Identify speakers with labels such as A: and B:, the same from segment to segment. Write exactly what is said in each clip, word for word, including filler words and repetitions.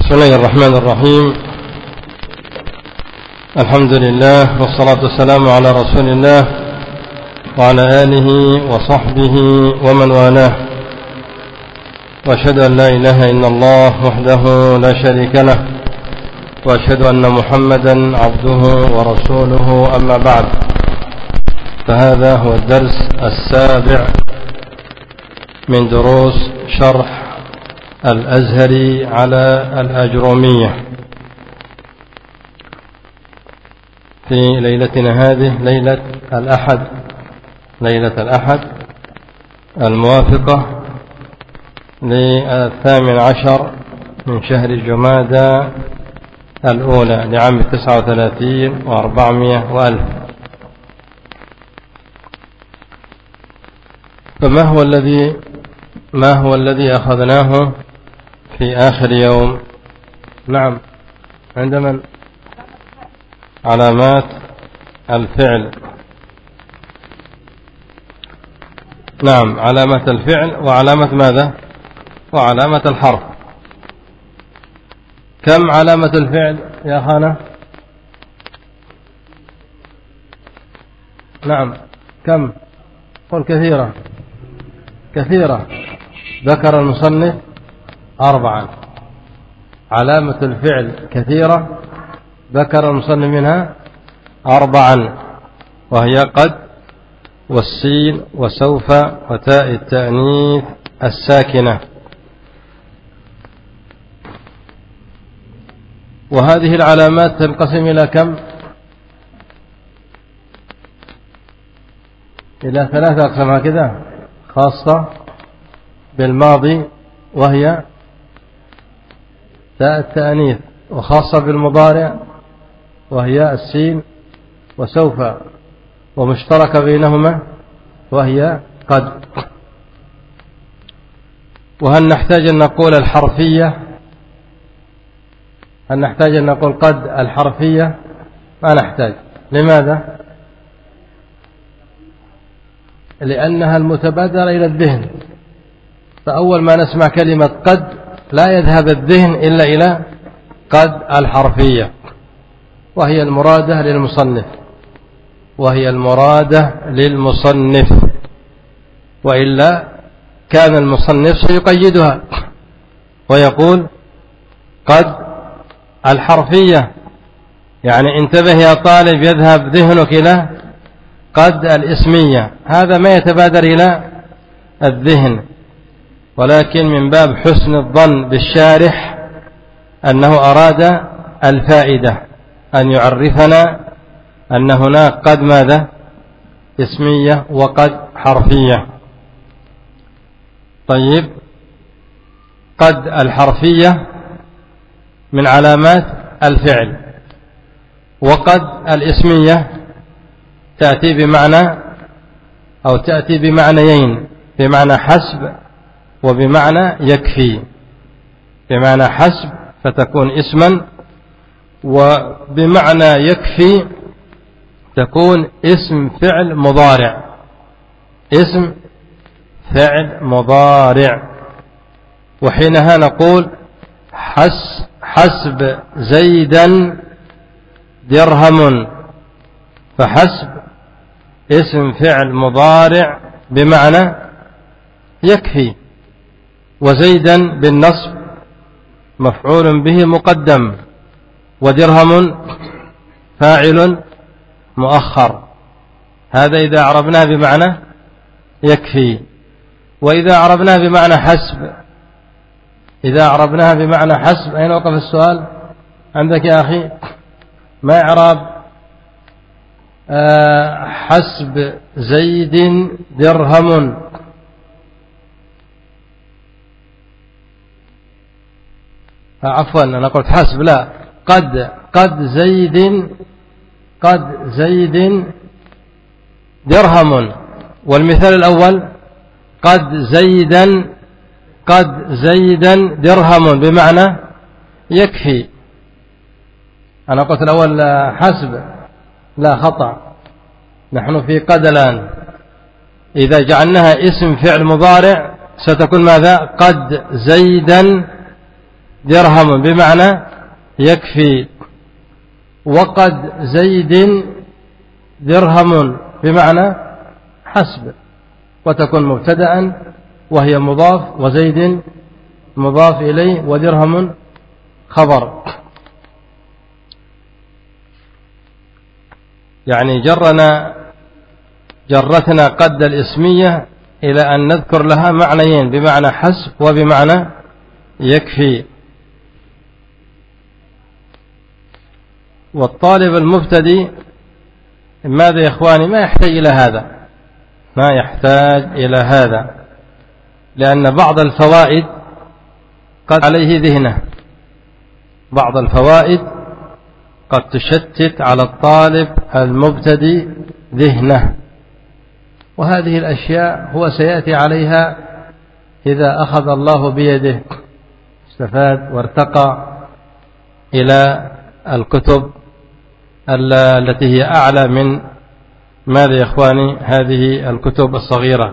A: بسم الله الرحمن الرحيم. الحمد لله والصلاة والسلام على رسول الله وعلى آله وصحبه ومن والاه، وأشهد أن لا إله إلا الله وحده لا شريك له، وأشهد أن محمدا عبده ورسوله. أما بعد، فهذا هو الدرس السابع من دروس شرح الأزهري على الأجرومية في ليلتنا هذه، ليلة الأحد ليلة الأحد الموافقة للثامن عشر من شهر جمادى الأولى لعام تسعة وثلاثين وأربعمائة وألف. فما هو الذي ما هو الذي أخذناه في آخر يوم؟ نعم، عندما علامات الفعل. نعم، علامة الفعل وعلامة ماذا؟ وعلامة الحرف. كم علامة الفعل يا خانة؟ نعم، كم؟ قل كثيرة كثيرة. ذكر المصنف أربعا. علامة الفعل كثيرة، ذكر المصنف منها أربعا، وهي قد والسين وسوف وتاء التأنيث الساكنة. وهذه العلامات تنقسم إلى كم؟ إلى ثلاثة أقسام هكذا: خاصة بالماضي وهي تاء التأنيث، وخاصة بالمضارع وهي السين وسوف، ومشتركة بينهما وهي قد. وهل نحتاج أن نقول الحرفية؟ هل نحتاج أن نقول قد الحرفية؟ ما نحتاج. لماذا؟ لأنها المتبادرة إلى الذهن، فأول ما نسمع كلمة قد لا يذهب الذهن إلا إلى قد الحرفية، وهي المرادة للمصنف وهي المرادة للمصنف وإلا كان المصنف سيقيدها ويقول قد الحرفية. يعني انتبه يا طالب، يذهب ذهنك إلى قد الاسمية، هذا ما يتبادر إلى الذهن. ولكن من باب حسن الظن بالشارح أنه أراد الفائدة، أن يعرفنا أن هناك قد ماذا؟ اسمية وقد حرفية. طيب، قد الحرفية من علامات الفعل، وقد الاسمية تأتي بمعنى أو تأتي بمعنيين: بمعنى حسب وبمعنى يكفي. بمعنى حسب فتكون اسما، وبمعنى يكفي تكون اسم فعل مضارع. اسم فعل مضارع. وحينها نقول حس حسب زيدا درهم، فحسب اسم فعل مضارع بمعنى يكفي، وزيدا بالنصب مفعول به مقدم، ودرهم فاعل مؤخر. هذا إذا عربناه بمعنى يكفي. وإذا عربناه بمعنى حسب إذا عربناها بمعنى حسب أين وقف السؤال عندك يا أخي؟ ما إعراب آه حسب زيد درهم؟ عفوا أنا قلت حسب، لا، قد قد زيد قد زيد درهم. والمثال الأول قد زيدا قد زيدا درهم بمعنى يكفي. أنا قلت الأول حسب، لا، خطأ. نحن في قد الآن. إذا جعلناها اسم فعل مضارع ستكون ماذا؟ قد زيدا درهم بمعنى يكفي، وقد زيد درهم بمعنى حسب، وتكون مبتدأ وهي مضاف، وزيد مضاف إليه، ودرهم خبر. يعني جرنا جرتنا قد الاسمية إلى أن نذكر لها معنيين، بمعنى حسب وبمعنى يكفي. والطالب المبتدئ ماذا يا إخواني؟ ما يحتاج إلى هذا، ما يحتاج إلى هذا، لأن بعض الفوائد قد عليه ذهنه، بعض الفوائد قد تشتت على الطالب المبتدئ ذهنه، وهذه الأشياء هو سيأتي عليها إذا أخذ الله بيده، استفاد وارتقى إلى الكتب التي هي أعلى من ماذا يا إخواني هذه الكتب الصغيرة.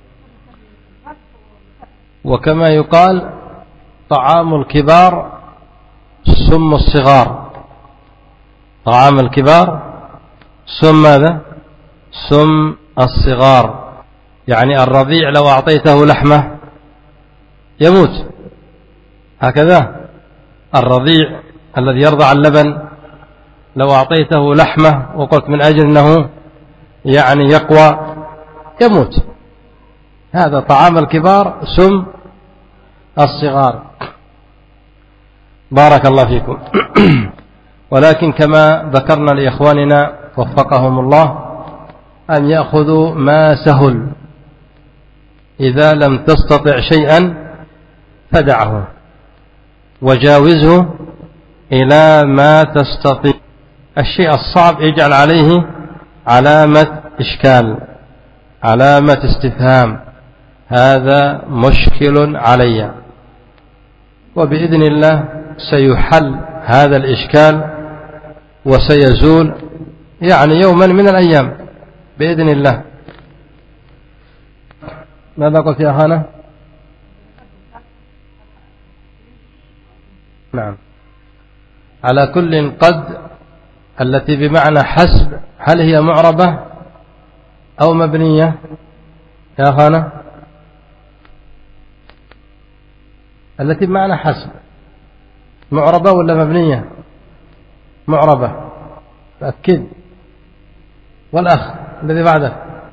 A: وكما يقال طعام الكبار سم الصغار، طعام الكبار سم ماذا؟ سم الصغار. يعني الرضيع لو أعطيته لحمة يموت، هكذا الرضيع الذي يرضع اللبن لو أعطيته لحمة وقلت من أجل أنه يعني يقوى يموت. هذا طعام الكبار سم الصغار. بارك الله فيكم. ولكن كما ذكرنا لإخواننا وفقهم الله أن يأخذوا ما سهل، إذا لم تستطع شيئا فدعه وجاوزه إلى ما تستطيع. الشيء الصعب اجعل عليه علامة إشكال، علامة استفهام، هذا مشكل علي، وبإذن الله سيحل هذا الإشكال وسيزول يعني يوما من الأيام بإذن الله. ماذا قلت يا أخانا؟ نعم. على كل قد التي بمعنى حسب، هل هي معربة أو مبنية يا أخانا؟ التي بمعنى حسب معربة ولا مبنية؟ معربة، تأكد. والأخ الذي بعده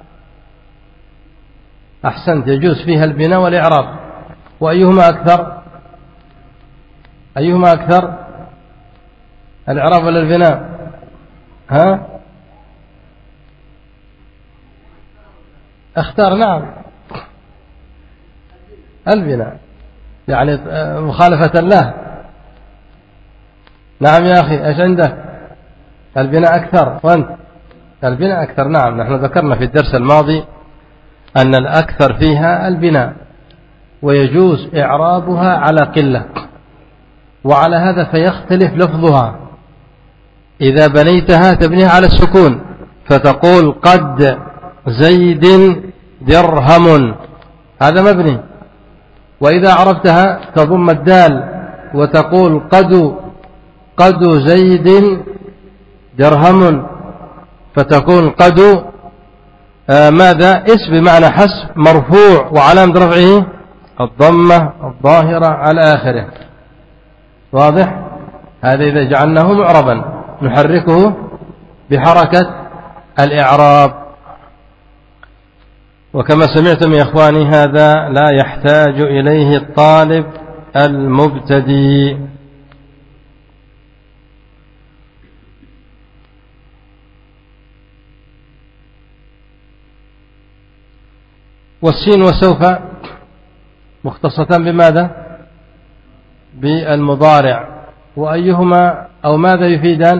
A: أحسنت، يجوز فيها البناء والإعراب. وأيهما أكثر؟ أيهما أكثر، الإعراب ولا البناء؟ ها؟ اختار. نعم البناء، يعني مخالفة له. نعم يا أخي، إيش عندك؟ البناء أكثر. وأنت؟ البناء أكثر. نعم، نحن ذكرنا في الدرس الماضي أن الأكثر فيها البناء، ويجوز إعرابها على قلة، وعلى هذا فيختلف لفظها. إذا بنيتها تبنيها على السكون فتقول قد زيد درهم، هذا مبني. وإذا عرفتها تضم الدال وتقول قد قد زيد درهم، فتكون قد آه ماذا؟ اسم بمعنى حسب مرفوع، وعلامة رفعه الضمة الظاهرة على آخره. واضح؟ هذا إذا جعلناه معربا نحركه بحركة الإعراب. وكما سمعتم يا إخواني هذا لا يحتاج إليه الطالب المبتدئ. والسين وسوف مختصة بماذا؟ بالمضارع. وأيهما أو ماذا يفيدان؟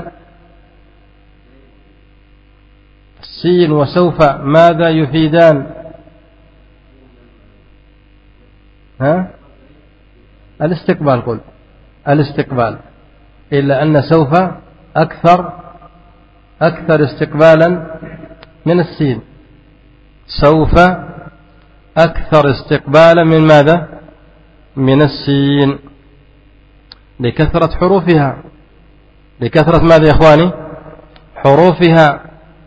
A: السين وسوف ماذا يفيدان؟ ها؟ الاستقبال. قل الاستقبال، إلا أن سوف أكثر أكثر استقبالا من السين. سوف أكثر استقبالا من ماذا؟ من السين. لكثرة حروفها، لكثرة ماذا يا إخواني؟ حروفها.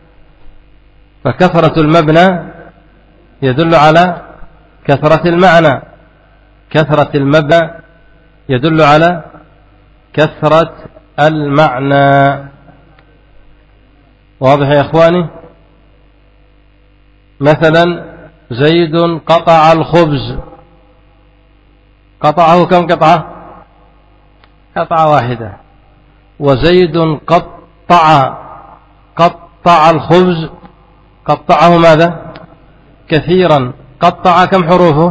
A: فكثرة المبنى يدل على كثرة المعنى، كثرة المبنى يدل على كثرة المعنى. واضح يا إخواني؟ مثلا زيد قطع الخبز، قطعه كم قطعة؟ قطعة واحدة. وزيد قطع قطع الخبز، قطعه ماذا؟ كثيرا. قطع كم حروفه؟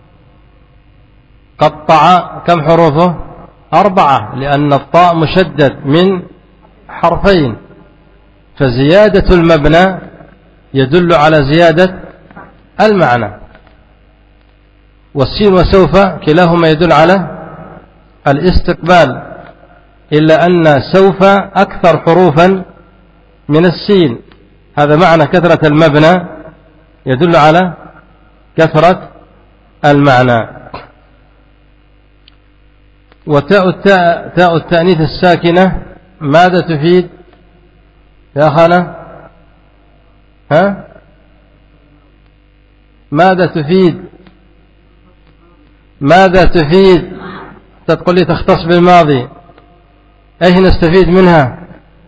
A: قطع كم حروفه؟ أربعة، لأن الطاء مشدد من حرفين. فزيادة المبنى يدل على زيادة المعنى. والسين وسوف كلاهما يدل على الاستقبال، إلا أن سوف أكثر حروفا من السين. هذا معنى كثرة المبنى يدل على كثرة المعنى. وتاء التاء تاء التأنيث الساكنة ماذا تفيد يا أخانا؟ ها؟ ماذا تفيد؟ ماذا تفيد؟ تقول لي تختص بالماضي، ايش نستفيد منها؟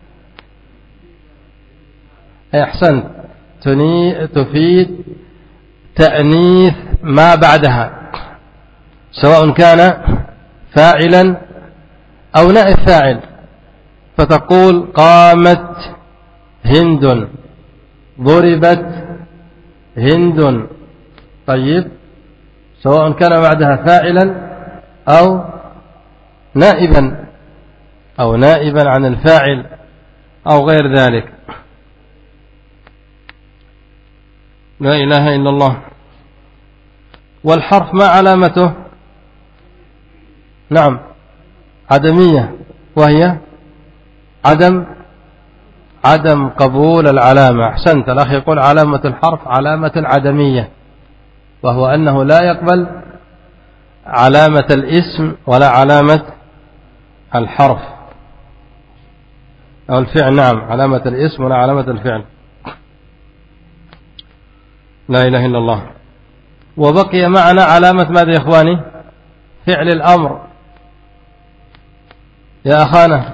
A: احسنت، تفيد تأنيث ما بعدها، سواء كان فاعلا أو نائب فاعل. فتقول قامت هند، ضربت هند. طيب، سواء كان بعدها فاعلا أو نائبا أو نائبا عن الفاعل أو غير ذلك. لا إله إلا الله. والحرف ما علامته؟ نعم، عدمية، وهي عدم عدم قبول العلامة. أحسنت. الأخ يقول علامة الحرف علامة عدمية، وهو أنه لا يقبل علامة الاسم ولا علامة الحرف أو الفعل. نعم، علامة الاسم ولا علامة الفعل. لا إله إلا الله. وبقي معنا علامة ماذا يا إخواني؟ فعل الأمر يا أخانا،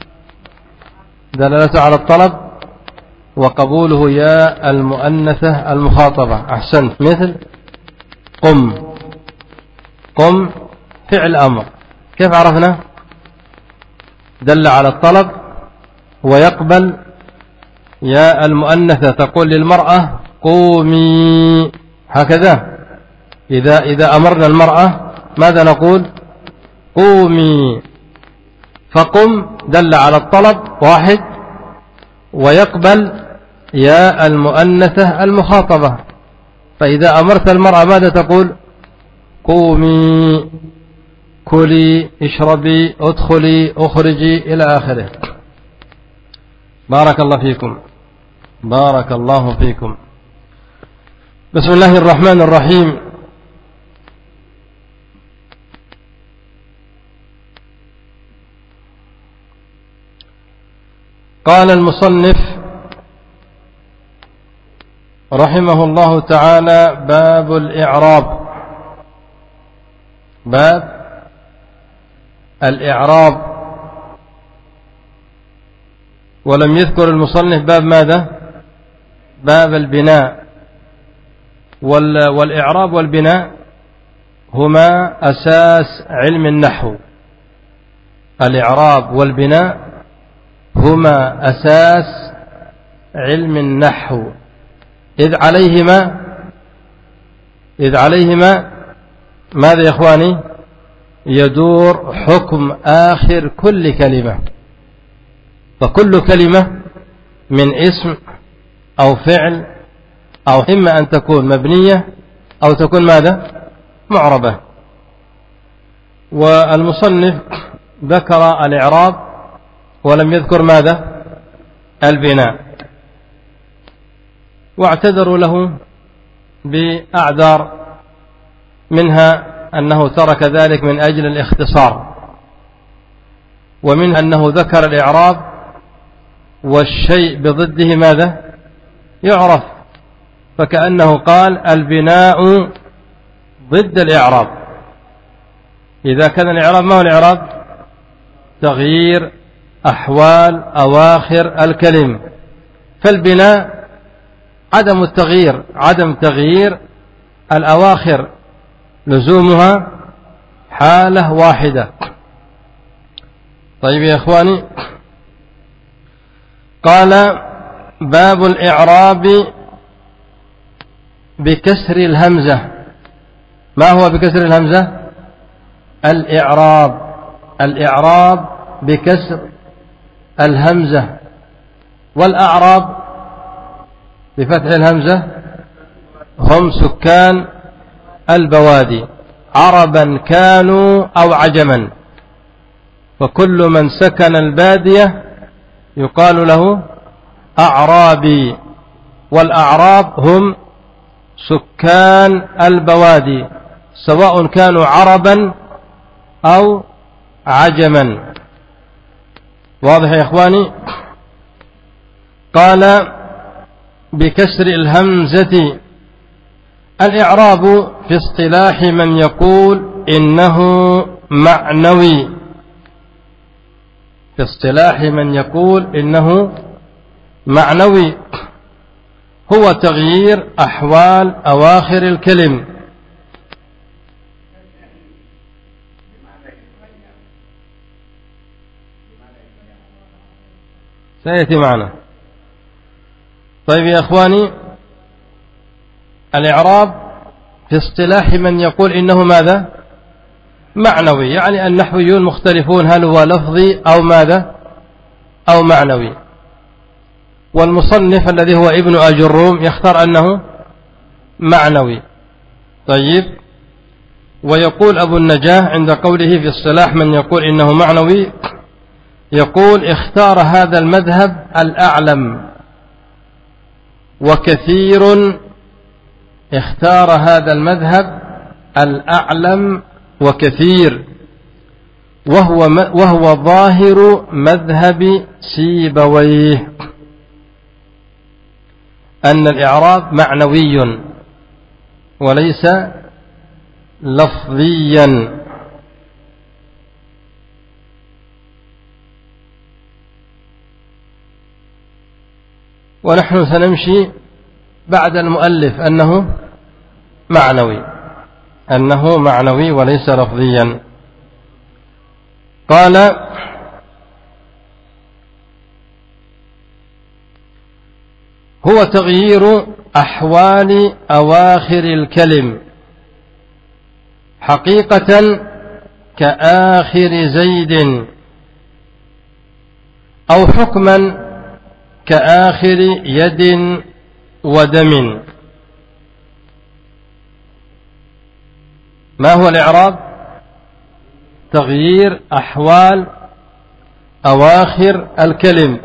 A: دلالته على الطلب وقبوله يا المؤنثة المخاطبة. أحسنت. مثل قم، قم فعل أمر، كيف عرفنا؟ دل على الطلب ويقبل يا المؤنثة. تقول للمرأة قومي، هكذا. إذا إذا أمرنا المرأة ماذا نقول؟ قومي. فقم دل على الطلب واحد، ويقبل يا المؤنثة المخاطبة. فإذا أمرت المرأة ماذا تقول؟ قومي، كلي، اشربي، ادخلي، اخرجي، إلى آخره. بارك الله فيكم، بارك الله فيكم. بسم الله الرحمن الرحيم. قال المصنف رحمه الله تعالى: باب الإعراب. باب الإعراب. ولم يذكر المصنف باب ماذا؟ باب البناء. والإعراب والبناء هما أساس علم النحو. الإعراب والبناء هما أساس علم النحو، إذ عليهما إذ عليهما ماذا يا إخواني؟ يدور حكم آخر كل كلمة. فكل كلمة من اسم أو فعل أو إما أن تكون مبنية أو تكون ماذا؟ معربة. والمصنف ذكر الإعراب ولم يذكر ماذا؟ البناء. واعتذروا له بأعذار، منها أنه ترك ذلك من أجل الاختصار، ومن أنه ذكر الإعراب والشيء بضده ماذا يعرف، فكأنه قال البناء ضد الإعراب. إذا كان الإعراب ما هو الإعراب؟ تغيير أحوال أواخر الكلم، فالبناء عدم التغيير، عدم تغيير الأواخر، لزومها حالة واحدة. طيب يا إخواني، قال باب الإعراب بكسر الهمزة. ما هو بكسر الهمزة؟ الإعراب الإعراب بكسر الهمزة، والأعراب بفتح الهمزة هم سكان البوادي عربا كانوا أو عجما، فكل من سكن البادية يقال له أعرابي، والأعراب هم سكان البوادي سواء كانوا عربا أو عجما. واضح يا إخواني؟ قال بكسر الهمزة. الإعراب في اصطلاح من يقول إنه معنوي، في اصطلاح من يقول إنه معنوي هو تغيير أحوال أواخر الكلم. سيأتي معنا. طيب يا أخواني، الإعراب في اصطلاح من يقول إنه ماذا معنوي، يعني النحويون مختلفون هل هو لفظي أو ماذا أو معنوي، والمصنف الذي هو ابن أجروم يختار أنه معنوي. طيب، ويقول أبو النجاة عند قوله في اصطلاح من يقول إنه معنوي، يقول اختار هذا المذهب الأعلم، وكثير اختار هذا المذهب الأعلم وكثير، وهو, وهو ظاهر مذهب سيبويه، أن الإعراب معنوي وليس لفظيا. ونحن سنمشي بعد المؤلف أنه معنوي، أنه معنوي وليس لفظيا. قال هو تغيير أحوال أواخر الكلم حقيقة كآخر زيد، أو حكما كآخر يد ودم. ما هو الإعراب؟ تغيير أحوال أواخر الكلم،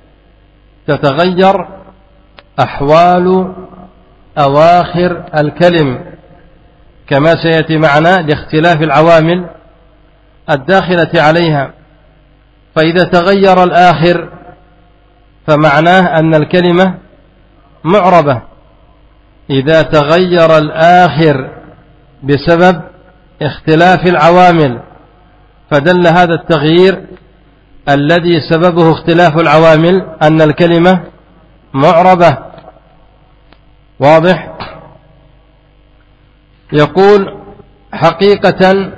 A: تتغير أحوال أواخر الكلم كما سيأتي معنا لاختلاف العوامل الداخلة عليها. فإذا تغير الآخر فمعناه أن الكلمة معربة، إذا تغير الآخر بسبب اختلاف العوامل فدل هذا التغيير الذي سببه اختلاف العوامل أن الكلمة معربة. واضح؟ يقول حقيقة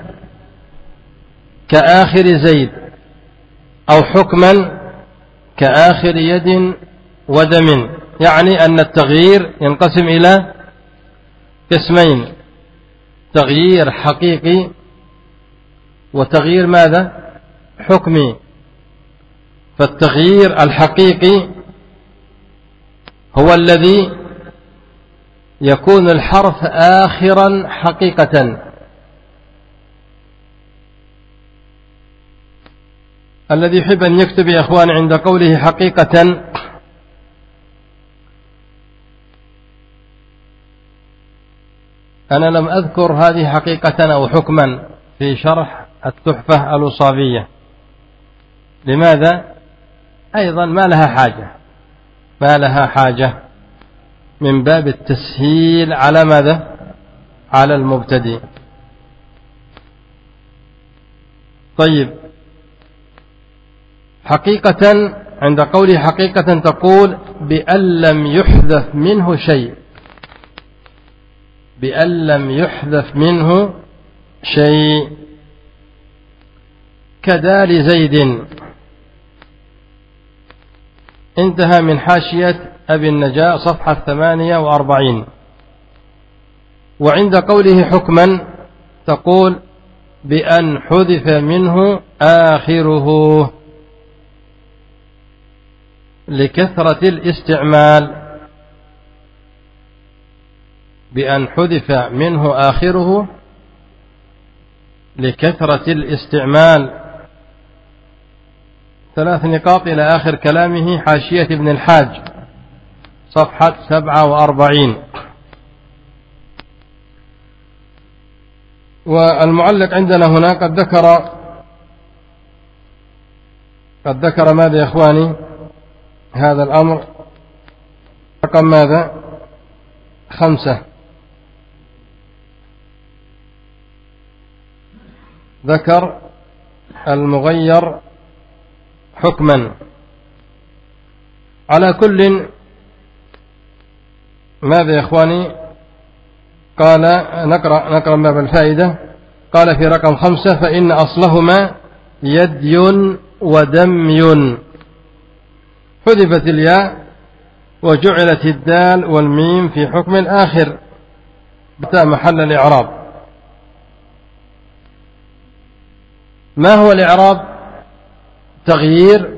A: كآخر زيد، أو حكما كآخر يد ودم، يعني أن التغيير ينقسم إلى قسمين: تغيير حقيقي وتغيير ماذا؟ حكمي. فالتغيير الحقيقي هو الذي يكون الحرف آخرا حقيقة، الذي يحب أن يكتب يا أخوان عند قوله حقيقة أنا لم أذكر هذه حقيقة أو حكما في شرح التحفة الوصافية، لماذا؟ أيضا ما لها حاجة ما لها حاجة من باب التسهيل على ماذا؟ على المبتدئ. طيب، حقيقة عند قوله حقيقة تقول بأن لم يحذف منه شيء، بأن لم يحذف منه شيء، كدال زيد. انتهى من حاشية أبي النجاة صفحة ثمانية وأربعين. وعند قوله حكما تقول بأن حذف منه آخره لكثرة الاستعمال، بأن حذف منه آخره لكثرة الاستعمال. ثلاث نقاط إلى آخر كلامه، حاشية ابن الحاج صفحة سبعة وأربعين. والمعلق عندنا هنا قد ذكر قد ذكر ماذا يا إخواني؟ هذا الأمر رقم ماذا؟ خمسة. ذكر المغير حكما. على كل ماذا يا إخواني؟ قال نقرأ نقرأ باب الفائدة. قال في رقم خمسة فإن أصلهما يدي ودمي، حذفت الياء وجعلت الدال والميم في حكم آخر بتاء محل الإعراب. ما هو الإعراب؟ تغيير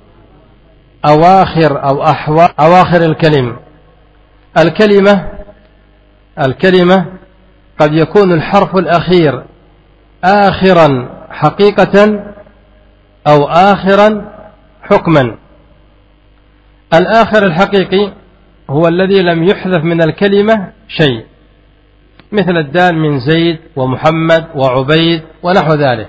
A: أواخر أو أواخر الكلمة. الكلمة الكلمة قد يكون الحرف الأخير آخرا حقيقة أو آخرا حكما. الآخر الحقيقي هو الذي لم يحذف من الكلمة شيء، مثل الدال من زيد ومحمد وعبيد ونحو ذلك،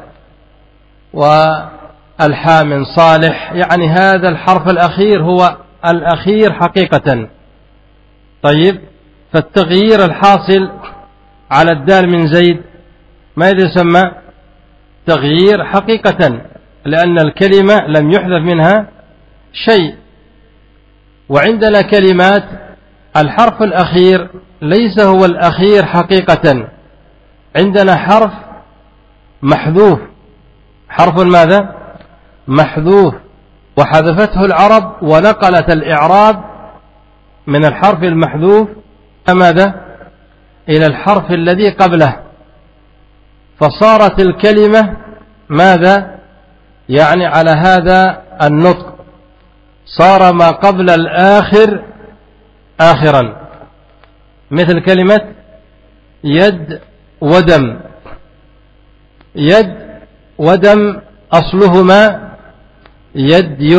A: والحاء من صالح، يعني هذا الحرف الأخير هو الأخير حقيقة. طيب، فالتغيير الحاصل على الدال من زيد ماذا يسمى؟ تغيير حقيقة، لأن الكلمة لم يحذف منها شيء. وعندنا كلمات الحرف الأخير ليس هو الأخير حقيقة، عندنا حرف محذوف، حرف ماذا؟ محذوف، وحذفته العرب ونقلت الإعراب من الحرف المحذوف ماذا؟ إلى الحرف الذي قبله، فصارت الكلمة ماذا؟ يعني على هذا النطق، صار ما قبل الآخر آخرا، مثل كلمة يد ودم. يد ودم أصلهما يدي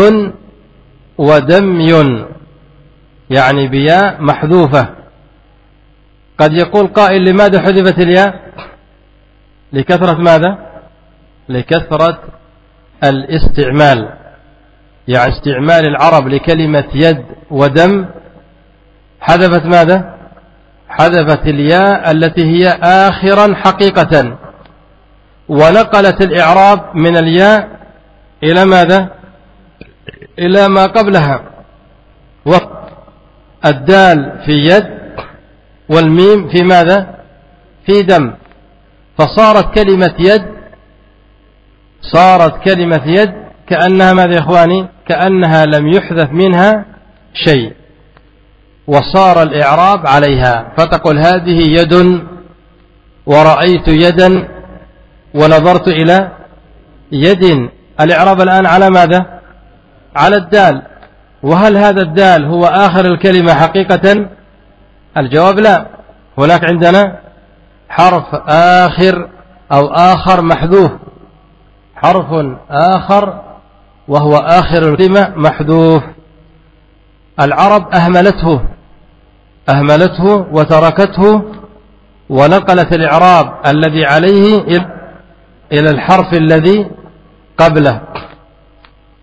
A: ودمي، يعني بياء محذوفة. قد يقول قائل لماذا حذفت الياء؟ لكثرة ماذا؟ لكثرة الاستعمال، يعني استعمال العرب لكلمة يد ودم حذفت ماذا؟ حذفت الياء التي هي آخرا حقيقة، ونقلت الإعراب من الياء إلى ماذا؟ إلى ما قبلها، والدال في يد والميم في ماذا؟ في دم، فصارت كلمة يد صارت كلمة يد كأنها ماذا يا إخواني؟ كأنها لم يحذف منها شيء، وصار الإعراب عليها، فتقول هذه يد، ورأيت يدا، ونظرت إلى يد. الإعراب الآن على ماذا؟ على الدال. وهل هذا الدال هو آخر الكلمة حقيقة؟ الجواب لا، هناك عندنا حرف آخر أو آخر محذوف، حرف آخر وهو آخر الكلمة محذوف. العرب أهملته أهملته وتركته، ونقلت الإعراب الذي عليه إلى الحرف الذي قبله.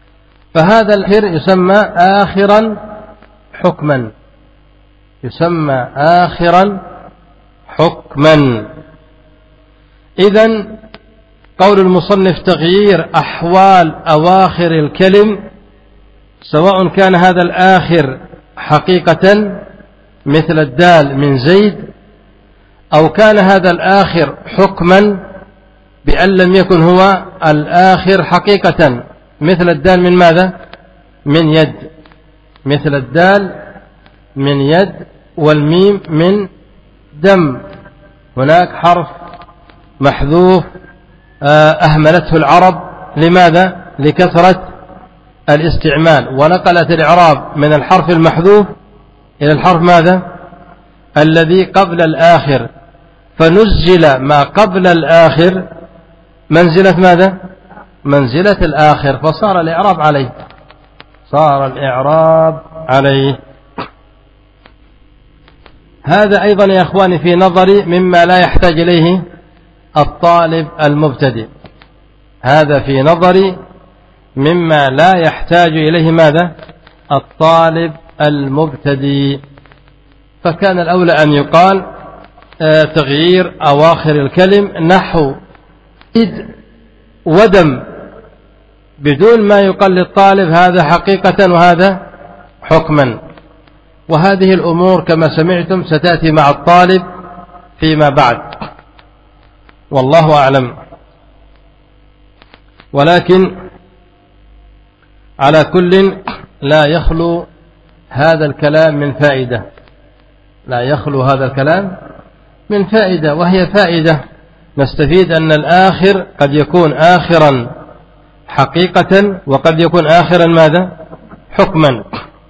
A: فهذا الآخر يسمى آخرا حكما، يسمى آخرا حكما. إذن قول المصنف تغيير أحوال أواخر الكلم، سواء كان هذا الآخر حقيقة مثل الدال من زيد، أو كان هذا الآخر حكما بأن لم يكن هو الآخر حقيقة مثل الدال من ماذا؟ من يد، مثل الدال من يد، والميم من دم. هناك حرف محذوف أهملته العرب، لماذا؟ لكثرة الاستعمال، ونقلت الإعراب من الحرف المحذوف إلى الحرف ماذا؟ الذي قبل الآخر، فنزل ما قبل الآخر منزلة ماذا؟ منزلة الآخر، فصار الإعراب عليه، صار الإعراب عليه. هذا أيضا يا أخواني في نظري مما لا يحتاج إليه الطالب المبتدئ، هذا في نظري مما لا يحتاج إليه ماذا؟ الطالب المبتدئ. فكان الأولى أن يقال تغيير أواخر الكلم نحو إذ ودم، بدون ما يقال للطالب هذا حقيقة وهذا حكما. وهذه الأمور كما سمعتم ستأتي مع الطالب فيما بعد، والله أعلم. ولكن على كل لا يخلو هذا الكلام من فائدة، لا يخلو هذا الكلام من فائدة، وهي فائدة نستفيد أن الآخر قد يكون آخرا حقيقة، وقد يكون آخرا ماذا؟ حكما.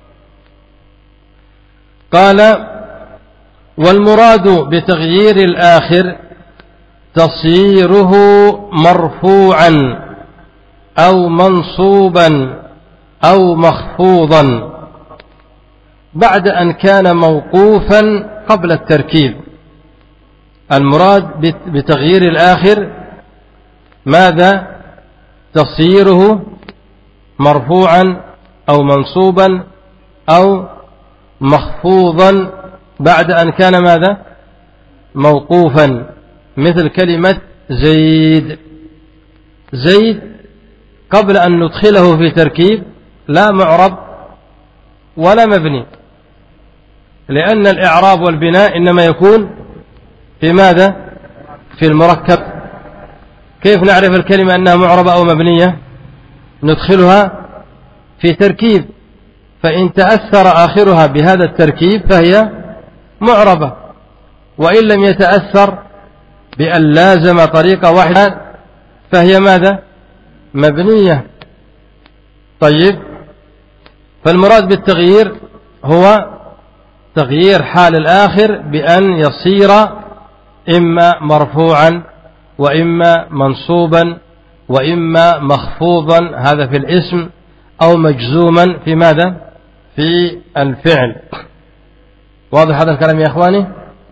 A: قال: والمراد بتغيير الآخر تصيره مرفوعا أو منصوبا أو مخفوضا بعد أن كان موقوفا قبل التركيب. المراد بتغيير الآخر ماذا؟ تصيره مرفوعا أو منصوبا أو مخفوضا بعد أن كان ماذا؟ موقوفا، مثل كلمة زيد. زيد قبل أن ندخله في تركيب لا معرب ولا مبني، لأن الإعراب والبناء إنما يكون في ماذا؟ في المركب. كيف نعرف الكلمة أنها معربة أو مبنية؟ ندخلها في تركيب، فإن تأثر آخرها بهذا التركيب فهي معربة، وإن لم يتأثر بأن لازم طريقة واحدة فهي ماذا؟ مبنية. طيب، فالمراد بالتغيير هو تغيير حال الآخر بأن يصير إما مرفوعا وإما منصوبا وإما مخفوضا، هذا في الاسم، أو مجزوما في ماذا؟ في الفعل. واضح هذا الكلام يا أخواني؟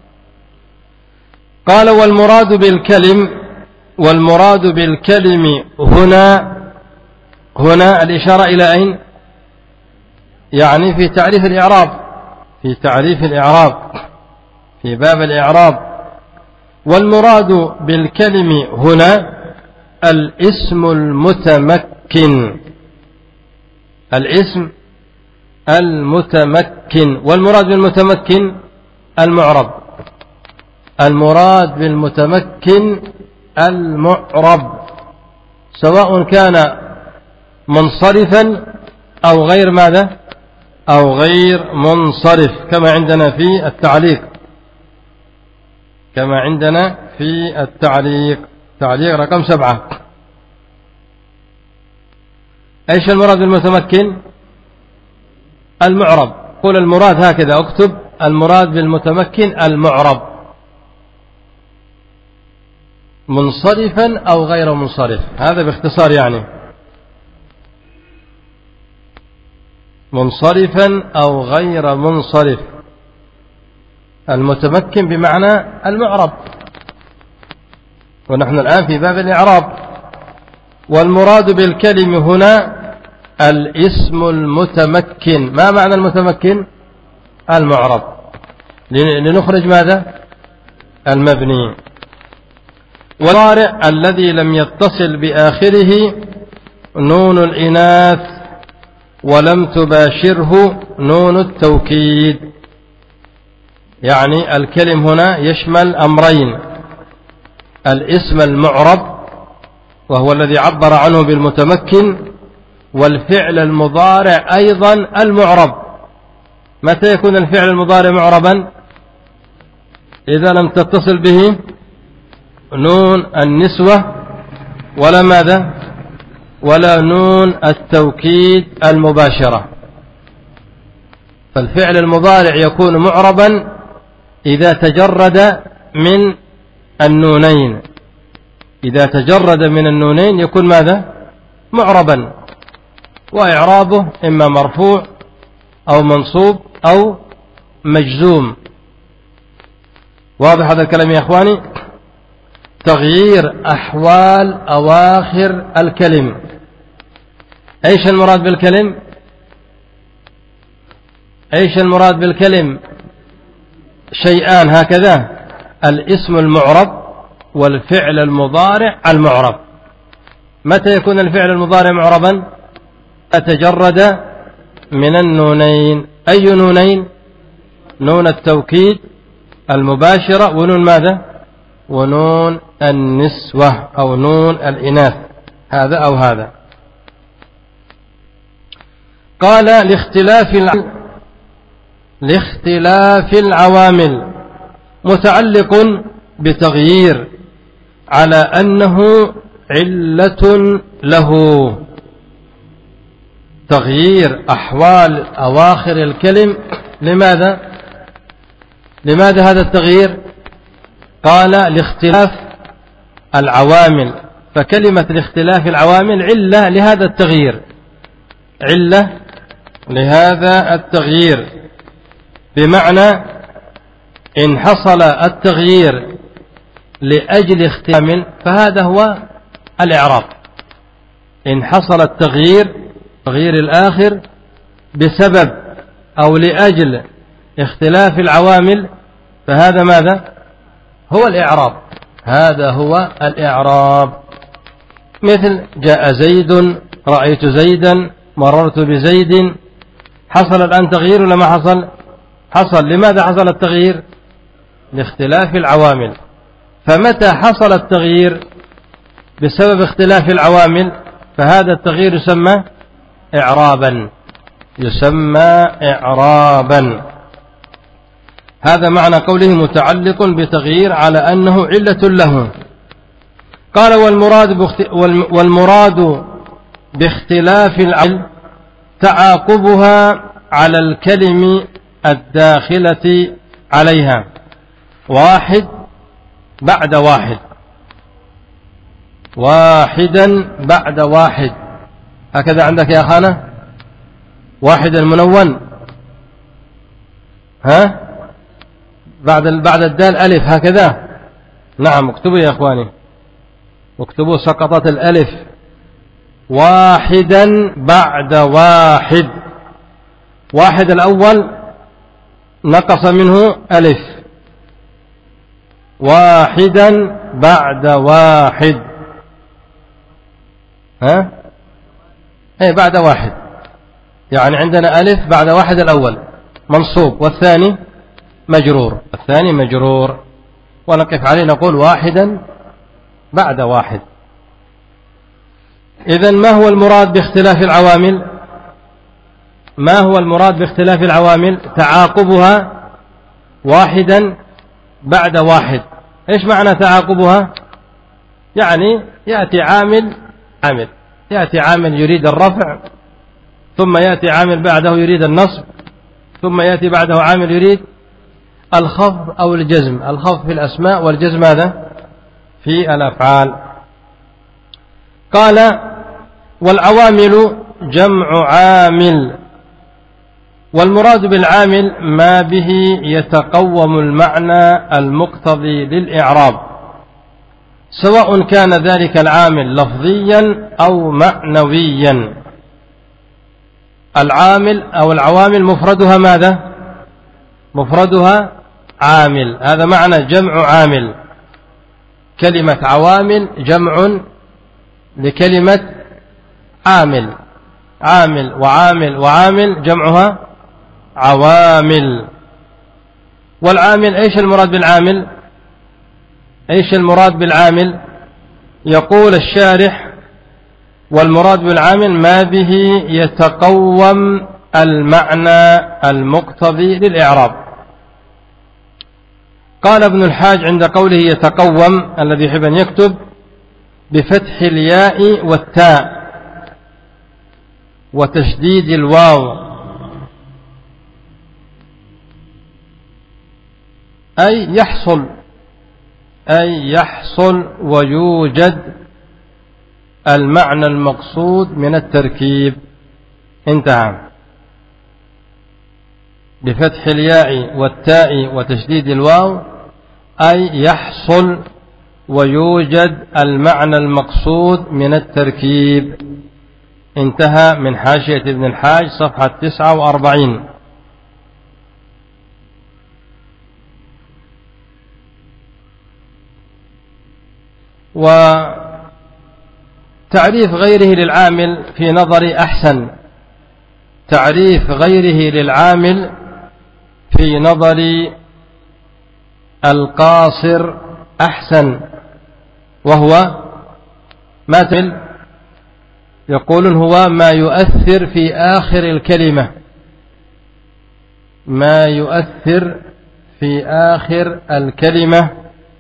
A: قال: والمراد بالكلم، والمراد بالكلم هنا، هنا الإشارة إلى أين؟ يعني في تعريف الإعراب، في تعريف الإعراب في باب الإعراب. والمراد بالكلم هنا الاسم المتمكن، الاسم المتمكن. والمراد بالمتمكن المعرب، المراد بالمتمكن المعرب، سواء كان منصرفا أو غير ماذا؟ أو غير منصرف، كما عندنا في التعليق، كما عندنا في التعليق، تعليق رقم سبعة. ايش المراد بالمتمكن؟ المعرب. قول المراد هكذا، اكتب: المراد بالمتمكن المعرب، منصرفا أو غير منصرف، هذا باختصار يعني، منصرفا أو غير منصرف. المتمكن بمعنى المعرب، ونحن الآن في باب الإعراب. والمراد بالكلم هنا الاسم المتمكن. ما معنى المتمكن؟ المعرب. لنخرج ماذا؟ المبني. والمضارع الذي لم يتصل بآخره نون الإناث ولم تباشره نون التوكيد. يعني الكلم هنا يشمل أمرين: الاسم المعرب وهو الذي عبر عنه بالمتمكن، والفعل المضارع أيضا المعرب. متى يكون الفعل المضارع معربا؟ إذا لم تتصل به نون النسوة ولا ماذا؟ ولا نون التوكيد المباشرة. فالفعل المضارع يكون معربا إذا تجرد من النونين. إذا تجرد من النونين يكون ماذا؟ معربا، وإعرابه إما مرفوع أو منصوب أو مجزوم. واضح هذا الكلام يا إخواني؟ تغيير أحوال أواخر الكلم. إيش المراد بالكلم؟ إيش المراد بالكلم؟ شيئان هكذا: الاسم المعرب والفعل المضارع المعرب. متى يكون الفعل المضارع معربا؟ أتجرد من النونين. أي نونين؟ نون التوكيد المباشرة ونون ماذا؟ ونون النسوة أو نون الإناث، هذا أو هذا. قال لاختلاف العوامل. لاختلاف العوامل متعلق بتغيير على أنه علة له. تغيير أحوال أواخر الكلم. لماذا؟ لماذا هذا التغيير؟ قال لاختلاف العوامل. فكلمة لاختلاف العوامل علة لهذا التغيير، علة لهذا التغيير، بمعنى إن حصل التغيير لأجل اختلاف فهذا هو الإعراب. إن حصل التغيير، تغيير الآخر، بسبب أو لأجل اختلاف العوامل فهذا ماذا؟ هو الإعراب. هذا هو الإعراب. مثل جاء زيد، رأيت زيدا، مررت بزيد. حصل الآن تغيير ولا ما حصل؟ حصل. لماذا حصل التغيير؟ لاختلاف العوامل. فمتى حصل التغيير بسبب اختلاف العوامل فهذا التغيير يسمى إعرابا، يسمى إعرابا. هذا معنى قوله متعلق بتغيير على أنه علة له. قال والمراد, والمراد باختلاف العوامل تعاقبها على الكلم الداخلة عليها واحد بعد واحد، واحدا بعد واحد. هكذا عندك يا أخانا؟ واحد المنون، ها؟ بعد بعد الدال ألف، هكذا. نعم، اكتبوا يا أخواني، اكتبوا سقطت الألف. واحدا بعد واحد. واحد الأول نقص منه ألف. واحدا بعد واحد، ها؟ ايه بعد واحد، يعني عندنا ألف بعد واحد الأول منصوب، والثاني مجرور، الثاني مجرور، ونقف عليه نقول واحدا بعد واحد. إذن ما هو المراد باختلاف العوامل؟ ما هو المراد باختلاف العوامل؟ تعاقبها واحدا بعد واحد. إيش معنى تعاقبها؟ يعني يأتي عامل عامل يأتي عامل يريد الرفع، ثم يأتي عامل بعده يريد النصب، ثم يأتي بعده عامل يريد الخفض أو الجزم. الخفض في الأسماء والجزم هذا في الأفعال. قال والعوامل جمع عامل، والمراد بالعامل ما به يتقوم المعنى المقتضي للإعراب، سواء كان ذلك العامل لفظيا أو معنويا. العامل أو العوامل مفردها ماذا؟ مفردها عامل. هذا معنى جمع عامل. كلمة عوامل جمع لكلمة عامل. عامل وعامل وعامل جمعها عوامل. والعامل ايش المراد بالعامل؟ ايش المراد بالعامل؟ يقول الشارح: والمراد بالعامل ما به يتقوم المعنى المقتضي للإعراب. قال ابن الحاج عند قوله يتقوم الذي يحب أن يكتب بفتح الياء والتاء وتشديد الواو، أي يحصل أي يحصل ويوجد المعنى المقصود من التركيب. انتهى. بفتح الياء والتاء وتشديد الواو أي يحصل ويوجد المعنى المقصود من التركيب. انتهى من حاشية ابن الحاج صفحة تسعة وأربعين. وتعريف غيره للعامل في نظري أحسن. تعريف غيره للعامل في نظري القاصر أحسن، وهو ما تل يقولون هو ما يؤثر في آخر الكلمة، ما يؤثر في آخر الكلمة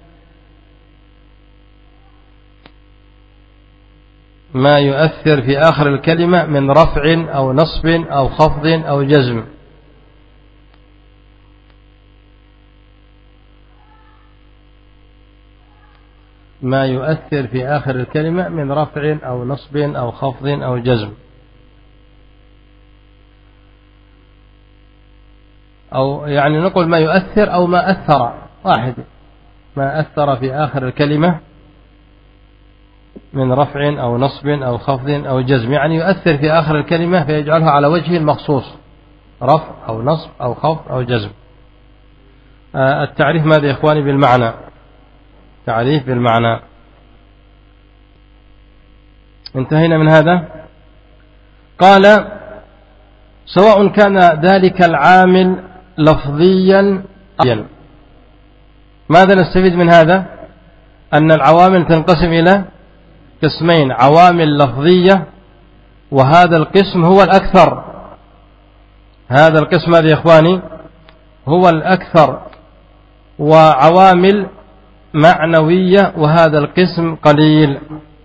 A: ما يؤثر في آخر الكلمة من رفع أو نصب أو خفض أو جزم. ما يؤثر في آخر الكلمة من رفع أو نصب أو خفض أو جزم، أو يعني نقول ما يؤثر أو ما أثر، واحد. ما أثر في آخر الكلمة من رفع أو نصب أو خفض أو جزم، يعني يؤثر في آخر الكلمة فيجعلها على وجه المخصوص، رفع أو نصب أو خفض أو جزم. التعريف ماذا يا إخواني بالمعنى؟ تعريف بالمعنى. انتهينا من هذا. قال: سواء كان ذلك العامل لفظيا أو. ماذا نستفيد من هذا؟ أن العوامل تنقسم إلى قسمين: عوامل لفظية، وهذا القسم هو الأكثر. هذا القسم هذا يا إخواني هو الأكثر. وعوامل معنوية، وهذا القسم قليل.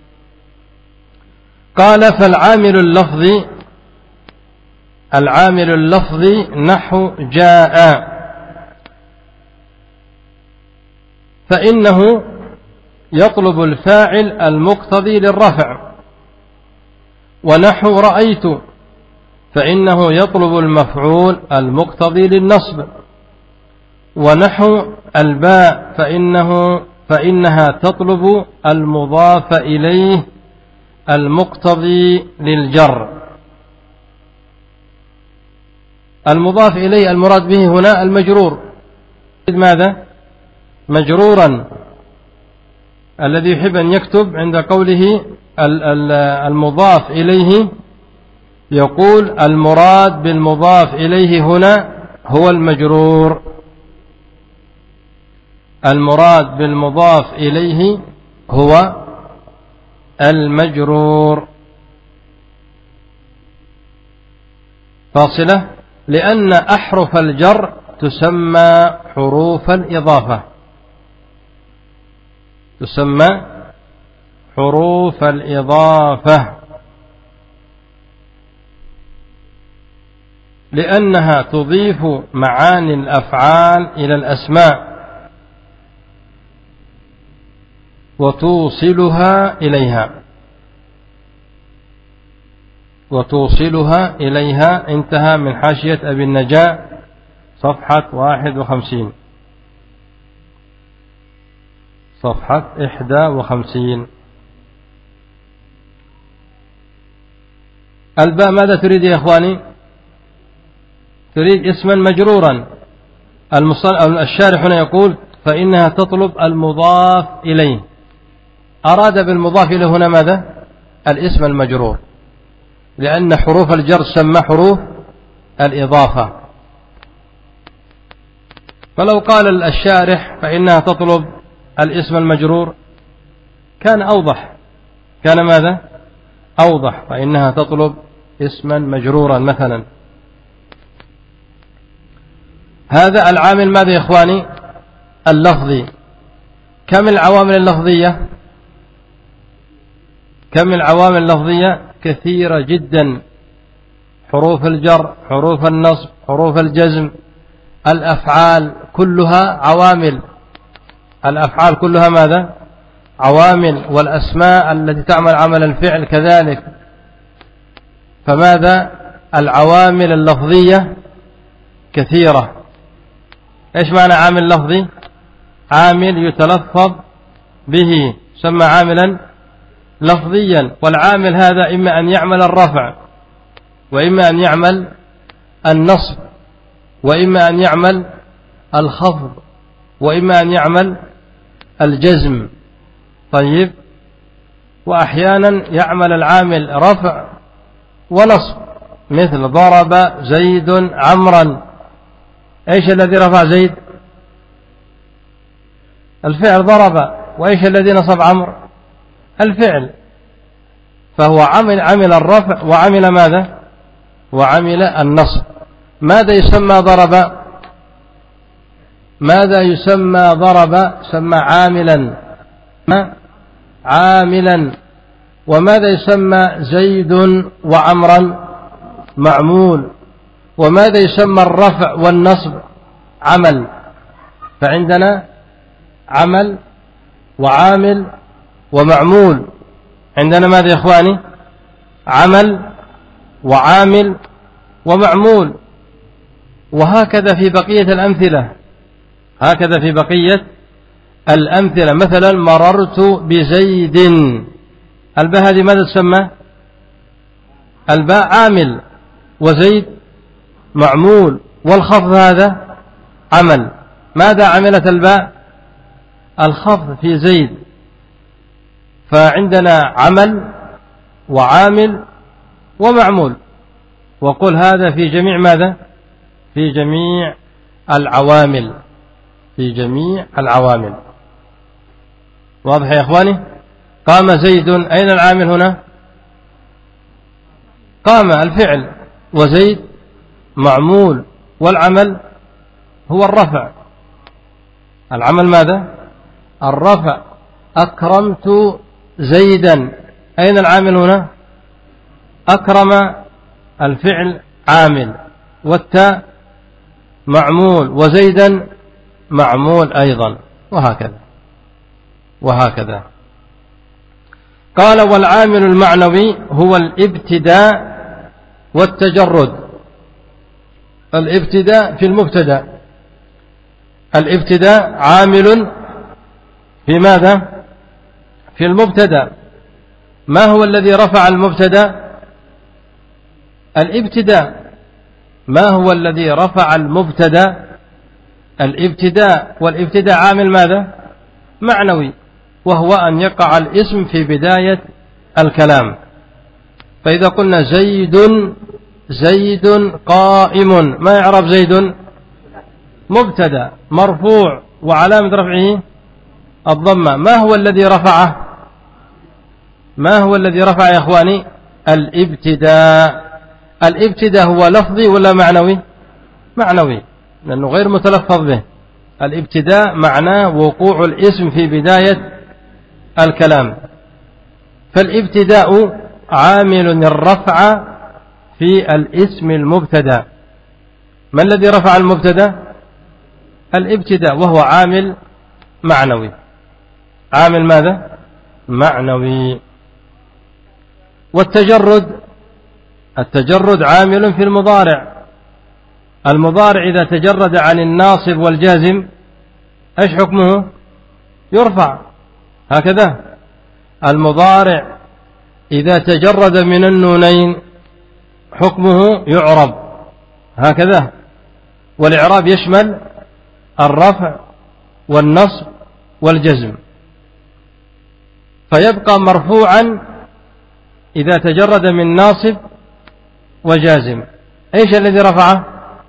A: قال: فالعامل اللفظي العامل اللفظي نحو جاء، فإنه يطلب الفاعل المقتضي للرفع. ونحو رأيت فإنه يطلب المفعول المقتضي للنصب. ونحو الباء فإنه فإنها تطلب المضاف إليه المقتضي للجر. المضاف إليه المراد به هنا المجرور. ماذا؟ مجرورا. الذي يحب أن يكتب عند قوله المضاف إليه يقول: المراد بالمضاف إليه هنا هو المجرور. المراد بالمضاف إليه هو المجرور. فاصلة: لأن أحرف الجر تسمى حروف الإضافة. تسمى حروف الإضافة لأنها تضيف معاني الأفعال إلى الأسماء وتوصلها إليها وتوصلها إليها. انتهى من حاشية أبي النجاة صفحة واحد وخمسين. صفحة إحدى وخمسين. الباء ماذا تريد يا إخواني؟ تريد اسما مجرورا. الشارح هنا يقول فإنها تطلب المضاف إليه، أراد بالمضاف إليه هنا ماذا؟ الاسم المجرور، لأن حروف الجر سمى حروف الإضافة. فلو قال الشارح فإنها تطلب الاسم المجرور كان أوضح، كان ماذا؟ أوضح، فإنها تطلب اسما مجرورا مثلا. هذا العامل ماذا يا إخواني؟ اللفظي. كم العوامل اللفظية؟ كم العوامل اللفظية؟ كثيرة جدا، حروف الجر، حروف النصب، حروف الجزم، الأفعال كلها عوامل، الأفعال كلها ماذا؟ عوامل، والأسماء التي تعمل عمل الفعل كذلك. فماذا؟ العوامل اللفظية كثيرة. إيش معنى عامل لفظي؟ عامل يتلفظ به سمى عاملا لفظيا، والعامل هذا إما أن يعمل الرفع، وإما أن يعمل النصب، وإما أن يعمل الخفض، وإما أن يعمل الجزم. طيب، وأحيانا يعمل العامل رفع ونصب، مثل ضرب زيد عمرا. إيش الذي رفع زيد؟ الفعل ضرب. وإيش الذي نصب عمرو؟ الفعل. فهو عمل عمل الرفع وعمل ماذا؟ وعمل النصب. ماذا يسمى ضرب؟ ماذا يسمى ضرب؟ سمى عاملا، عاملا. وماذا يسمى زيد وعمرا؟ معمول. وماذا يسمى الرفع والنصب؟ عمل. فعندنا عمل وعامل ومعمول. عندنا ماذا يا إخواني؟ عمل وعامل ومعمول. وهكذا في بقية الأمثلة، هكذا في بقية الأمثلة. مثلا مررت بزيد، الباء هذه ماذا تسمى؟ الباء عامل، وزيد معمول، والخفض هذا عمل. ماذا عملت الباء؟ الخفض في زيد. فعندنا عمل وعامل ومعمول. وقل هذا في جميع ماذا؟ في جميع العوامل، في جميع العوامل. واضح يا إخواني؟ قام زيد، أين العامل هنا؟ قام الفعل، وزيد معمول، والعمل هو الرفع. العمل ماذا؟ الرفع. أكرمت زيدا، أين العامل هنا؟ أكرم الفعل عامل، والتاء معمول، وزيدا معمول أيضا، وهكذا وهكذا. قال والعامل المعنوي هو الابتداء والتجرد. الابتداء في المبتدأ، الابتداء عامل في ماذا؟ في المبتدأ. ما هو الذي رفع المبتدأ؟ الابتداء. ما هو الذي رفع المبتدأ؟ الابتداء. والابتداء عامل ماذا؟ معنوي، وهو أن يقع الاسم في بداية الكلام. فإذا قلنا زيد، زيد قائم، ما يعرف زيد؟ مبتدأ مرفوع، وعلامة رفعه الضمة. ما هو الذي رفعه؟ ما هو الذي رفع يا إخواني؟ الابتداء. الابتداء هو لفظي ولا معنوي؟ معنوي، لأنه غير متلفظ به. الابتداء معناه وقوع الاسم في بداية الكلام. فالابتداء عامل الرفع في الاسم المبتدأ. ما الذي رفع المبتدأ؟ الابتداء، وهو عامل معنوي. عامل ماذا؟ معنوي. والتجرد، التجرد عامل في المضارع. المضارع إذا تجرد عن الناصب والجازم ايش حكمه؟ يرفع. هكذا المضارع إذا تجرد من النونين حكمه يعرب. هكذا والإعراب يشمل الرفع والنصب والجزم، فيبقى مرفوعا إذا تجرد من ناصب وجازم. إيش الذي رفعه؟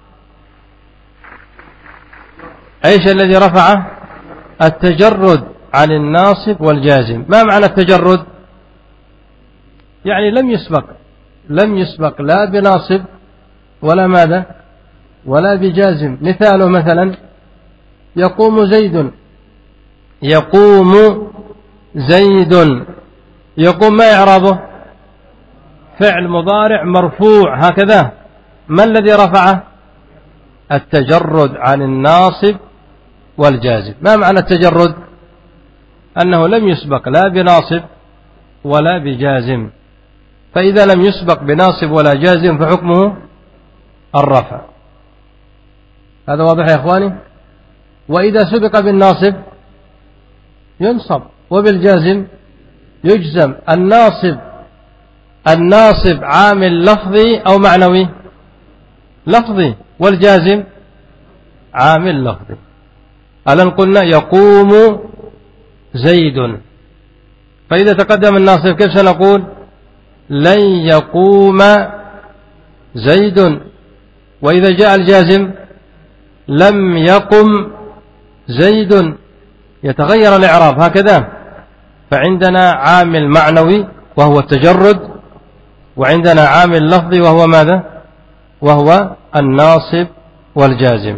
A: إيش الذي رفعه؟ التجرد عن الناصب والجازم. ما معنى التجرد؟ يعني لم يسبق لم يسبق لا بناصب ولا ماذا ولا بجازم. مثاله مثلا يقوم زيد، يقوم زيد، يقوم ما إعرابه؟ فعل مضارع مرفوع هكذا. ما الذي رفعه؟ التجرد عن الناصب والجازم. ما معنى التجرد؟ أنه لم يسبق لا بناصب ولا بجازم، فإذا لم يسبق بناصب ولا جازم فحكمه الرفع. هذا واضح يا إخواني؟ وإذا سبق بالناصب ينصب وبالجازم يجزم. الناصب الناصب عامل لفظي أو معنوي؟ لفظي. والجازم عامل لفظي. ألن قلنا يقوم زيد، فإذا تقدم الناصب كيف سنقول؟ لن يقوم زيد. وإذا جاء الجازم لم يقم زيد، يتغير الإعراب هكذا. فعندنا عامل معنوي وهو التجرد، وعندنا عامل لفظي وهو ماذا؟ وهو الناصب والجازم.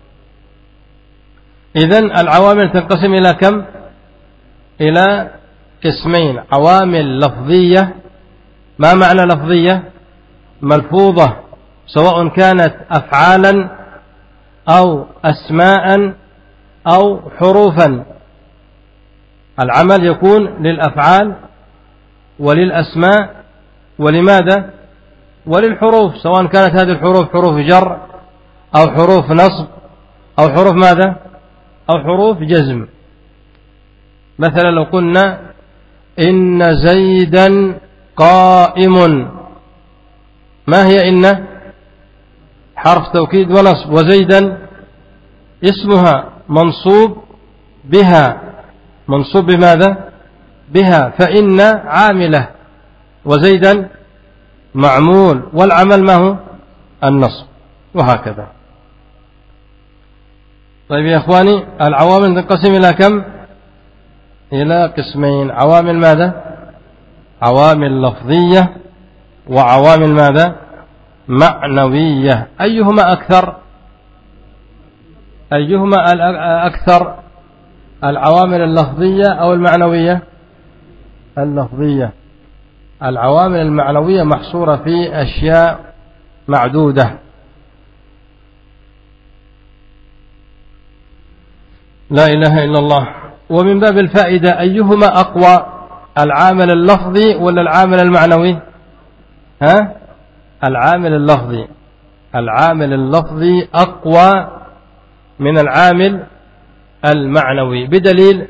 A: إذن العوامل تنقسم إلى كم؟ إلى قسمين: عوامل لفظية. ما معنى لفظية؟ ملفوظة، سواء كانت أفعالا أو أسماء أو حروفا. العمل يكون للأفعال وللأسماء ولماذا؟ وللحروف، سواء كانت هذه الحروف حروف جر أو حروف نصب أو حروف ماذا؟ أو حروف جزم. مثلا لو قلنا إن زيدا قائم، ما هي إن؟ حرف توكيد ونصب، وزيدا اسمها منصوب بها، منصوب بماذا؟ بها، فإن عاملة، وزيدا معمول، والعمل ما هو؟ النصب، وهكذا. طيب يا إخواني، العوامل تنقسم إلى كم؟ إلى قسمين: عوامل ماذا؟ عوامل لفظية، وعوامل ماذا؟ معنوية. أيهما أكثر؟ أيهما أكثر؟ العوامل اللفظية أو المعنوية؟ اللفظية. العوامل المعنوية محصورة في أشياء معدودة. لا إله إلا الله. ومن باب الفائدة، أيهما أقوى؟ العامل اللفظي ولا العامل المعنوي؟ ها؟ العامل اللفظي. العامل اللفظي أقوى من العامل المعنوي، بدليل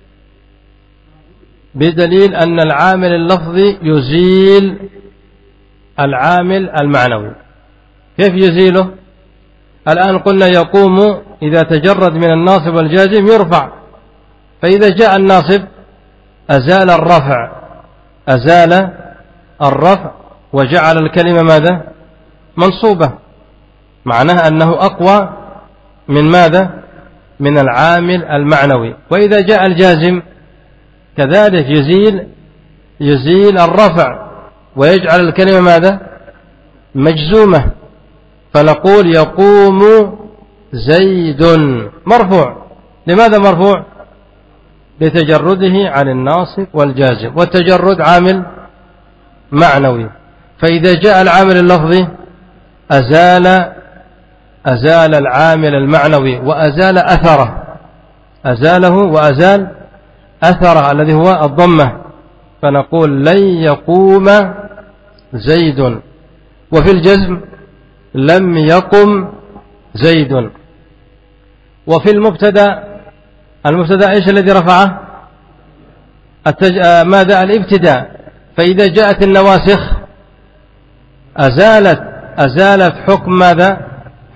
A: بدليل أن العامل اللفظي يزيل العامل المعنوي. كيف يزيله؟ الآن قلنا يقوم إذا تجرد من الناصب والجازم يرفع، فإذا جاء الناصب أزال الرفع أزال الرفع وجعل الكلمة ماذا؟ منصوبة. معناه أنه أقوى من ماذا؟ من العامل المعنوي. وإذا جاء الجازم كذلك يزيل يزيل الرفع ويجعل الكلمة ماذا؟ مجزومة. فنقول يقوم زيد مرفوع. لماذا مرفوع؟ لتجرده عن الناصب والجازم، والتجرد عامل معنوي. فإذا جاء العامل اللفظي أزال أزال العامل المعنوي وأزال أثره، أزاله وأزال أثره الذي هو الضمة. فنقول لن يقوم زيد. وفي الجزم لم يقم زيد. وفي المبتدا المبتدا إيش الذي رفعه؟ التج... ماذا؟ الابتداء. فإذا جاءت النواسخ أزالت أزالت حكم ماذا؟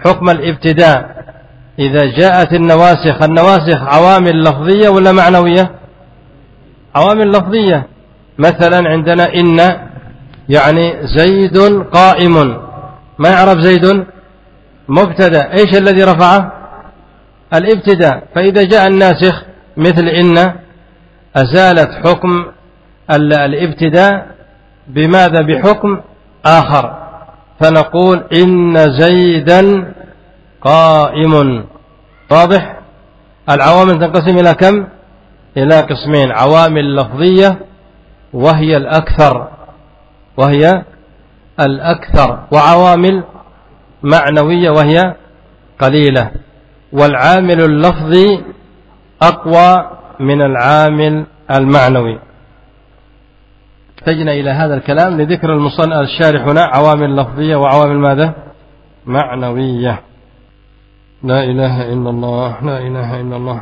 A: حكم الابتداء إذا جاءت النواسخ، النواسخ عوامل لفظية ولا معنوية؟ عوامل لفظية. مثلا عندنا إن يعني زيد قائم، ما يعرف زيد مبتدأ، إيش الذي رفعه؟ الابتداء. فإذا جاء الناسخ مثل إن أزالت حكم الابتداء بماذا؟ بحكم آخر، فنقول إن زيدا قائم. واضح؟ العوامل تنقسم إلى كم؟ إلى قسمين: عوامل لفظية وهي الأكثر وهي الأكثر وعوامل معنوية وهي قليلة. والعامل اللفظي أقوى من العامل المعنوي. احتجنا إلى هذا الكلام لذكر المصنف الشارح هنا عوامل لفظية وعوامل ماذا؟ معنوية. لا إله إلا الله، لا إله إلا الله.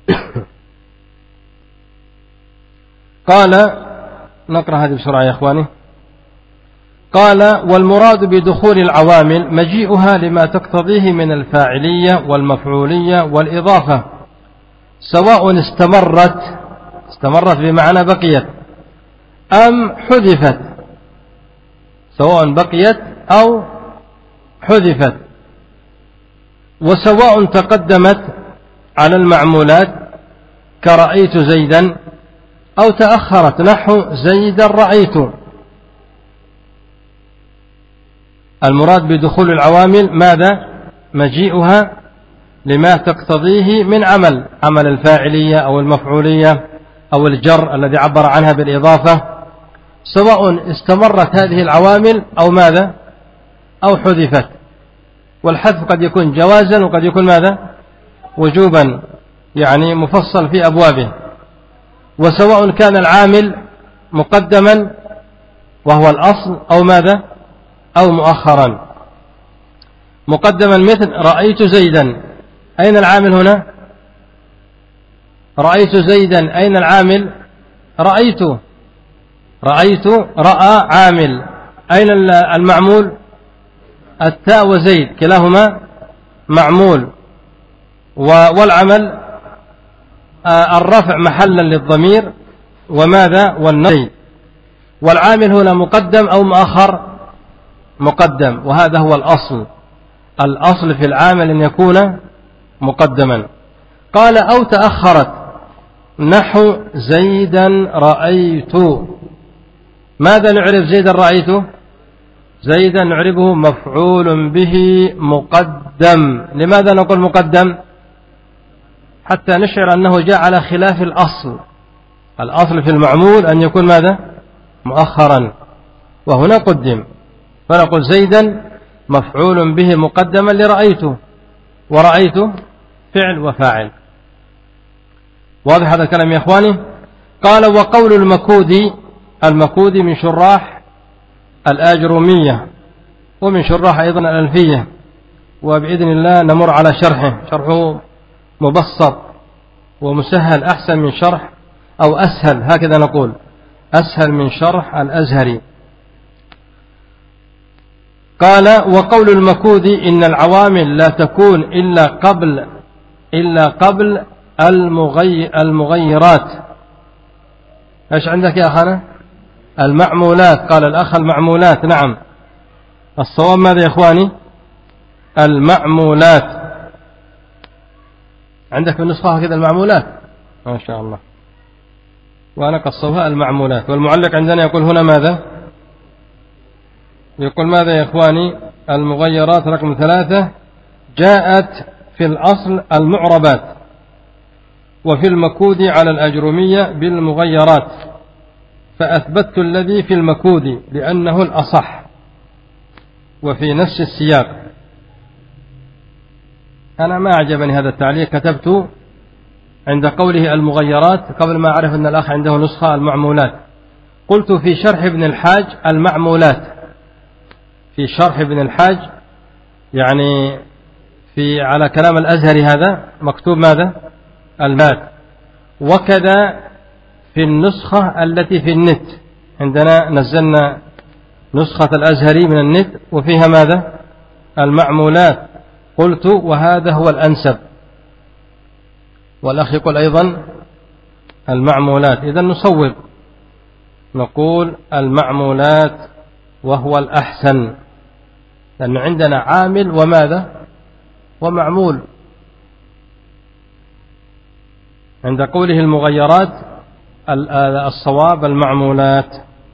A: قال، نقرأ هذه بسرعة يا إخواني. قال: والمراد بدخول العوامل مجيئها لما تقتضيه من الفاعلية والمفعولية والإضافة، سواء استمرت استمرت بمعنى بقيت أم حذفت، سواء بقيت أو حذفت، وسواء تقدمت على المعمولات كرأيت زيدا أو تأخرت نحو زيدا رأيت. المراد بدخول العوامل ماذا؟ مجيئها لما تقتضيه من عمل عمل الفاعلية أو المفعولية أو الجر الذي عبر عنها بالإضافة، سواء استمرت هذه العوامل أو ماذا؟ أو حذفت. والحذف قد يكون جوازا وقد يكون ماذا؟ وجوبا، يعني مفصل في أبوابه. وسواء كان العامل مقدما وهو الأصل أو ماذا؟ أو مؤخرا. مقدما مثل رأيت زيدا، أين العامل هنا؟ رأيت زيدا، أين العامل؟ رأيت رأيت رأى عامل، أين المعمول؟ التاء وزيد كلاهما معمول، والعمل الرفع محلا للضمير وماذا؟ والنصب. والعامل هنا مقدم أو مؤخر؟ مقدم، وهذا هو الأصل. الأصل في العامل أن يكون مقدما. قال: أو تأخرت نحو زيدا رأيت. ماذا نعرف زيدا رأيت؟ زيدا نعرفه مفعول به مقدم. لماذا نقول مقدم؟ حتى نشعر أنه جاء على خلاف الأصل. الأصل في المعمول أن يكون ماذا؟ مؤخرا، وهنا قدم، فنقول زيدا مفعول به مقدما لرأيته، ورأيته فعل وفاعل. واضح هذا الكلام يا إخواني؟ قال: وقول المكودي، المكودي من شراح الآجرومية ومن شراح أيضا الألفية، وبإذن الله نمر على شرحه. شرحه مبسط ومسهل، أحسن من شرح أو أسهل، هكذا نقول، أسهل من شرح الأزهري. قال: وقول المكودي إن العوامل لا تكون إلا قبل إلا قبل المغي المغيرات. ايش عندك يا أخانا؟ المعمولات. قال الأخ المعمولات. نعم، الصواب ماذا يا إخواني؟ المعمولات. عندك في النسخة كذا المعمولات، ما شاء الله، وأنا قصوها المعمولات. والمعلق عندنا يقول هنا ماذا؟ يقول ماذا يا إخواني؟ المغيرات رقم ثلاثة جاءت في الأصل المعربات، وفي المكود على الأجرومية بالمغيرات، فأثبتت الذي في المكود لأنه الأصح وفي نفس السياق. أنا ما أعجبني هذا التعليق، كتبت عند قوله المغيرات قبل ما أعرف أن الأخ عنده نسخة المعمولات. قلت في شرح ابن الحاج المعمولات، في شرح ابن الحاج يعني في على كلام الأزهري هذا مكتوب ماذا؟ المات. وكذا في النسخة التي في النت، عندنا نزلنا نسخة الأزهري من النت وفيها ماذا؟ المعمولات. قلت وهذا هو الأنسب. والأخ يقول أيضا المعمولات. إذن نصوب نقول المعمولات وهو الأحسن، لأن عندنا عامل وماذا ومعمول. عند قوله المغيرات الصواب المعمولات.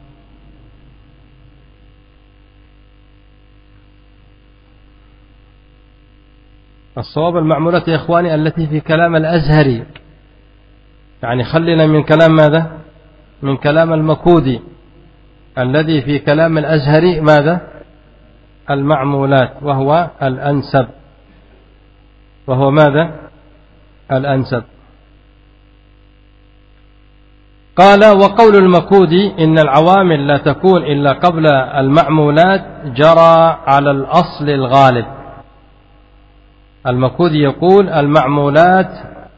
A: الصواب المعمولات يا إخواني التي في كلام الأزهري، يعني خلينا من كلام ماذا من كلام المكودي. الذي في كلام الأزهري ماذا المعمولات، وهو الأنسب، وهو ماذا الأنسب. قال وقول المكودي إن العوامل لا تكون إلا قبل المعمولات جرى على الأصل الغالب. المكودي يقول المعمولات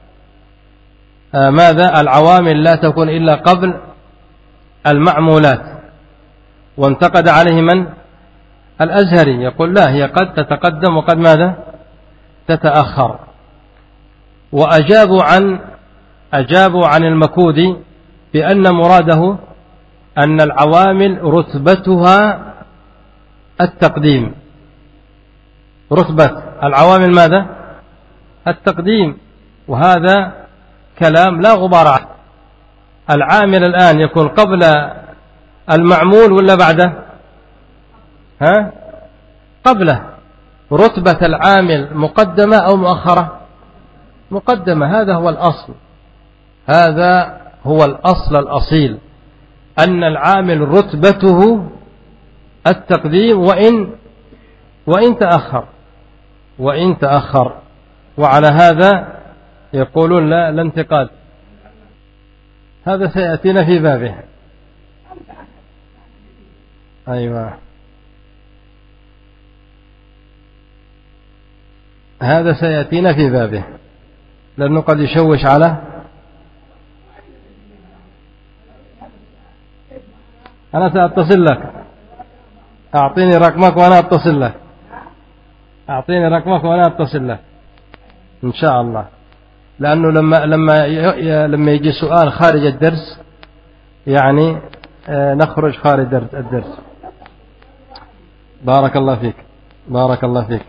A: آه ماذا العوامل لا تكون إلا قبل المعمولات، وانتقد عليه من الأزهري يقول لا، هي قد تتقدم وقد ماذا تتأخر. وأجابوا عن أجابوا عن المكودي بأن مراده أن العوامل رتبتها التقديم. رتبة العوامل ماذا التقديم، وهذا كلام لا غبار عليه. العامل الآن يكون قبل المعمول ولا بعده؟ ها قبله. رتبة العامل مقدمة أو مؤخرة؟ مقدمة. هذا هو الأصل، هذا هو الأصل الأصيل، أن العامل رتبته التقديم وإن وإن تأخر وإن تأخر. وعلى هذا يقولون لا لا انتقاد. هذا سيأتينا في بابه. أيوة هذا سيأتينا في بابه، لأنه قد يشوش على أنا سأتصل لك. أعطيني رقمك وأنا أتصل لك. أعطيني رقمك وأنا أتصل لك إن شاء الله. لأنه لما لما لما يجي سؤال خارج الدرس يعني نخرج خارج الدرس. بارك الله فيك بارك الله فيك.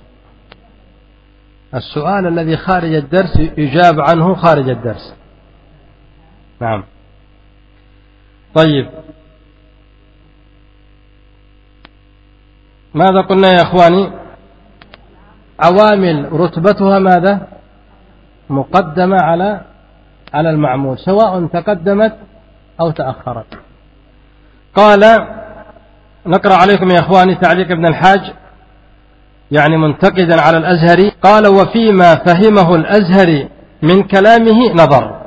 A: السؤال الذي خارج الدرس يجاب عنه خارج الدرس. نعم. طيب ماذا قلنا يا أخواني؟ عوامل رتبتها ماذا مقدمة على على المعمول، سواء تقدمت أو تأخرت. قال نقرأ عليكم يا أخواني تعليق ابن الحاج، يعني منتقدا على الأزهري. قال وفيما فهمه الأزهري من كلامه نظر،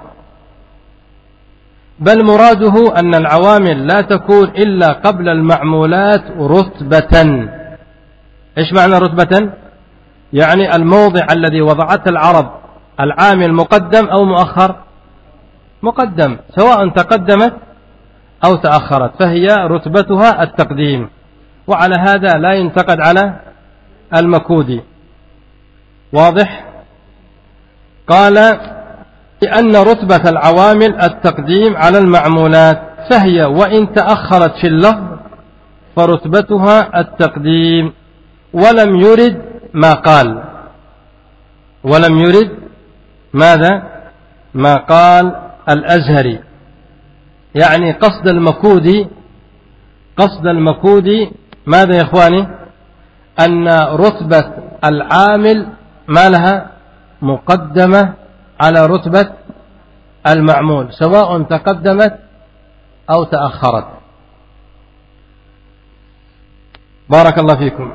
A: بل مراده أن العوامل لا تكون إلا قبل المعمولات رتبة. إيش معنى رتبة؟ يعني الموضع الذي وضعته العرب العامل مقدم أو مؤخر؟ مقدم، سواء تقدمت أو تأخرت فهي رتبتها التقديم. وعلى هذا لا ينتقد على المكودي. واضح؟ قال لأن رتبة العوامل التقديم على المعمولات، فهي وإن تأخرت في اللفظ فرتبتها التقديم. ولم يرد ما قال ولم يرد ماذا ما قال الأزهري، يعني قصد المكودي قصد المكودي ماذا يا إخواني؟ أن رتبة العامل ما لها مقدمة على رتبة المعمول، سواء تقدمت أو تأخرت. بارك الله فيكم.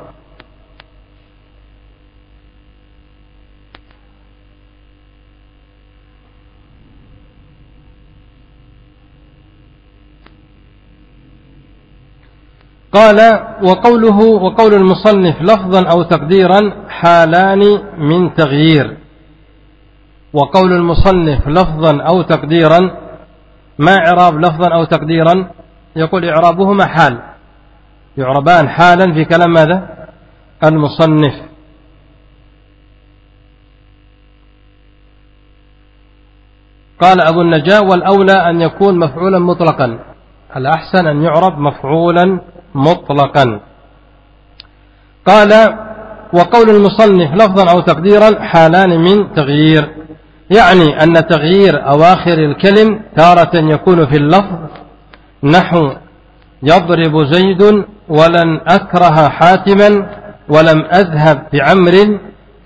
A: قال وقوله وقول المصنف لفظا أو تقديرا حالان من تغيير. وقول المصنف لفظا أو تقديرا، ما إعراب لفظا أو تقديرا؟ يقول إعرابهما حال، يعربان حالا في كلام ماذا المصنف. قال أبو النجاة: والأولى أن يكون مفعولا مطلقا، الأحسن أن يعرب مفعولا مطلقا. قال: وقول المصنف لفظا أو تقديرا حالان من تغيير، يعني أن تغيير أواخر الكلم تارة يكون في اللفظ، نحو يضرب زيد ولن أكره حاتما ولم أذهب بعمر،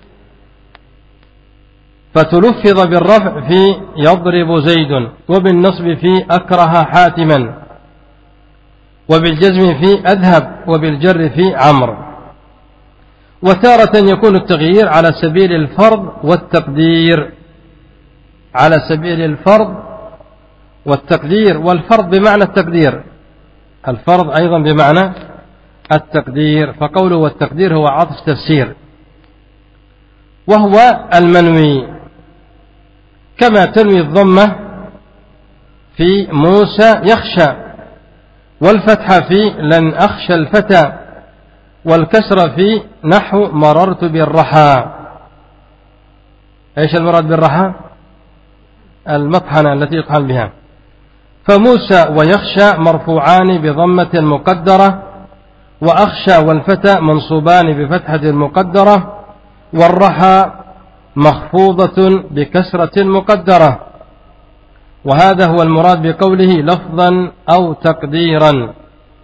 A: فتلفظ بالرفع في يضرب زيد، وبالنصب في أكره حاتما، وبالجزم في أذهب، وبالجر في عمرو. وتارة يكون التغيير على سبيل الفرض والتقدير، على سبيل الفرض والتقدير، والفرض بمعنى التقدير، الفرض أيضا بمعنى التقدير، فقوله والتقدير هو عطف تفسير، وهو المنوي، كما تنوي الضمة في موسى يخشى، والفتحة في لن أخشى الفتى، والكسر في نحو مررت بالرحى. ايش المراد بالرحى؟ المطحنة التي يطحن بها. فموسى ويخشى مرفوعان بضمة مقدرة، وأخشى والفتى منصوبان بفتحة مقدرة، والرحى مخفوضة بكسرة مقدرة. وهذا هو المراد بقوله لفظا أو تقديرا،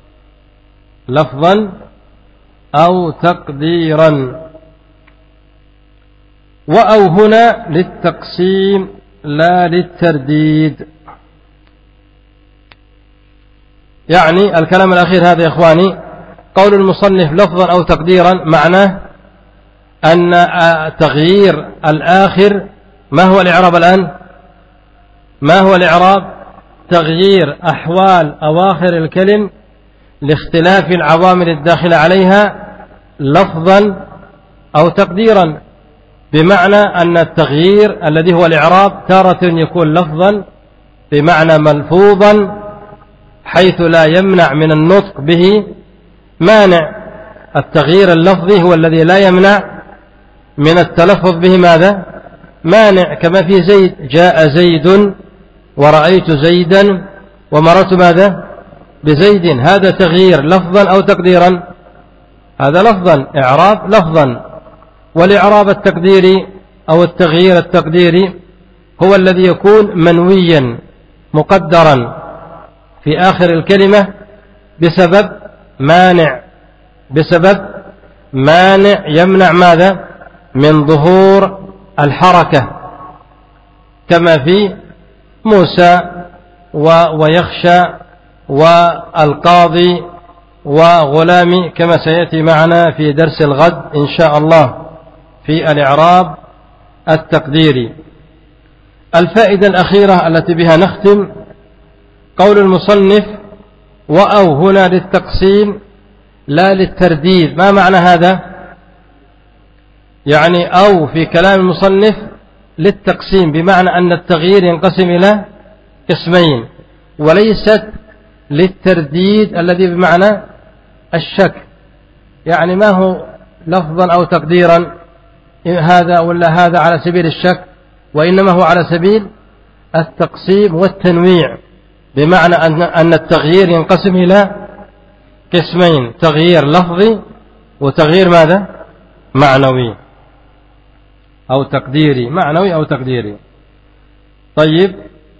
A: لفظا أو تقديرا. وأو هنا للتقسيم لا للترديد، يعني الكلام الأخير هذا يا إخواني قول المصنف لفظا أو تقديرا، معناه أن تغيير الآخر، ما هو الإعراب الآن؟ ما هو الإعراب؟ تغيير أحوال أواخر الكلم لاختلاف العوامل الداخلة عليها لفظا أو تقديرا، بمعنى أن التغيير الذي هو الإعراب تارة يكون لفظا بمعنى ملفوظا، حيث لا يمنع من النطق به مانع. التغيير اللفظي هو الذي لا يمنع من التلفظ به ماذا؟ مانع، كما في زيد، جاء زيد ورأيت زيدا ومررت ماذا؟ بزيد. هذا تغيير لفظا أو تقديرا؟ هذا لفظا، إعراب لفظا. والإعراب التقديري أو التغيير التقديري هو الذي يكون منويا مقدرا في آخر الكلمة بسبب مانع، بسبب مانع يمنع ماذا؟ من ظهور الحركة، كما في موسى ويخشى والقاضي وغلامي، كما سيأتي معنا في درس الغد إن شاء الله في الإعراب التقديري. الفائدة الأخيرة التي بها نختم قول المصنف وأو هنا للتقسيم لا للترديد. ما معنى هذا؟ يعني أو في كلام المصنف للتقسيم، بمعنى أن التغيير ينقسم إلى قسمين، وليست للترديد الذي بمعنى الشك. يعني ما هو لفظا أو تقديرا هذا ولا هذا على سبيل الشك، وإنما هو على سبيل التقسيم والتنويع، بمعنى أن التغيير ينقسم إلى قسمين، تغيير لفظي وتغيير ماذا؟ معنوي أو تقديري، معنوي أو تقديري. طيب،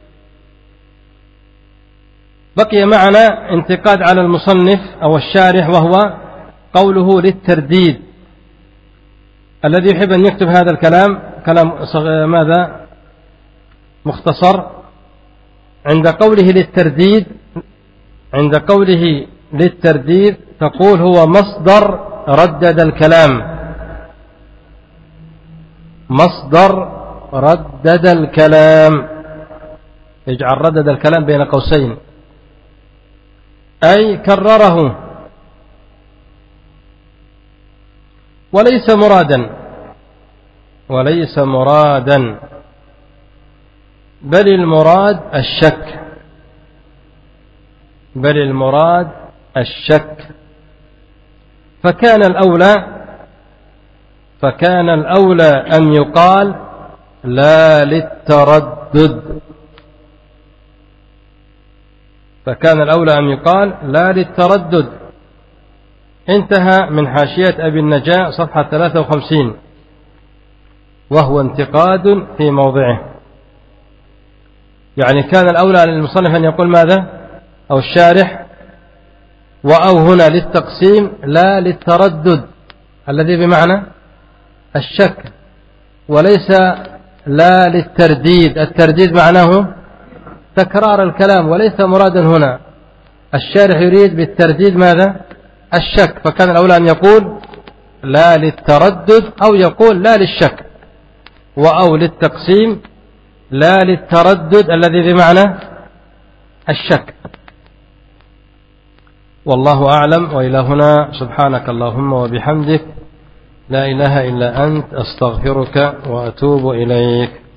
A: بقي معنا انتقاد على المصنف أو الشارح، وهو قوله للترديد. الذي يحب أن يكتب هذا الكلام كلام ماذا؟ مختصر. عند قوله للترديد، عند قوله للترديد تقول هو مصدر ردد الكلام، مصدر ردد الكلام، اجعل ردد الكلام بين قوسين، أي كرره، وليس مرادا، وليس مرادا، بل المراد الشك، بل المراد الشك. فكان الأولى فكان الأولى أن يقال لا للتردد، فكان الأولى أن يقال لا للتردد. انتهى من حاشية أبي النجاة صفحة ثلاثة وخمسين، وهو انتقاد في موضعه. يعني كان الأولى للمصنف أن يقول ماذا؟ أو الشارح وأو هنا للتقسيم لا للتردد الذي بمعنى الشك، وليس لا للترديد. الترديد معناه تكرار الكلام، وليس مرادا هنا. الشارح يريد بالترديد ماذا؟ الشك، فكان الأولى أن يقول لا للتردد أو يقول لا للشك، وأو للتقسيم لا للتردد الذي بمعنى الشك. والله أعلم. وإلى هنا سبحانك اللهم وبحمدك لا إله إلا أنت أستغفرك وأتوب إليك.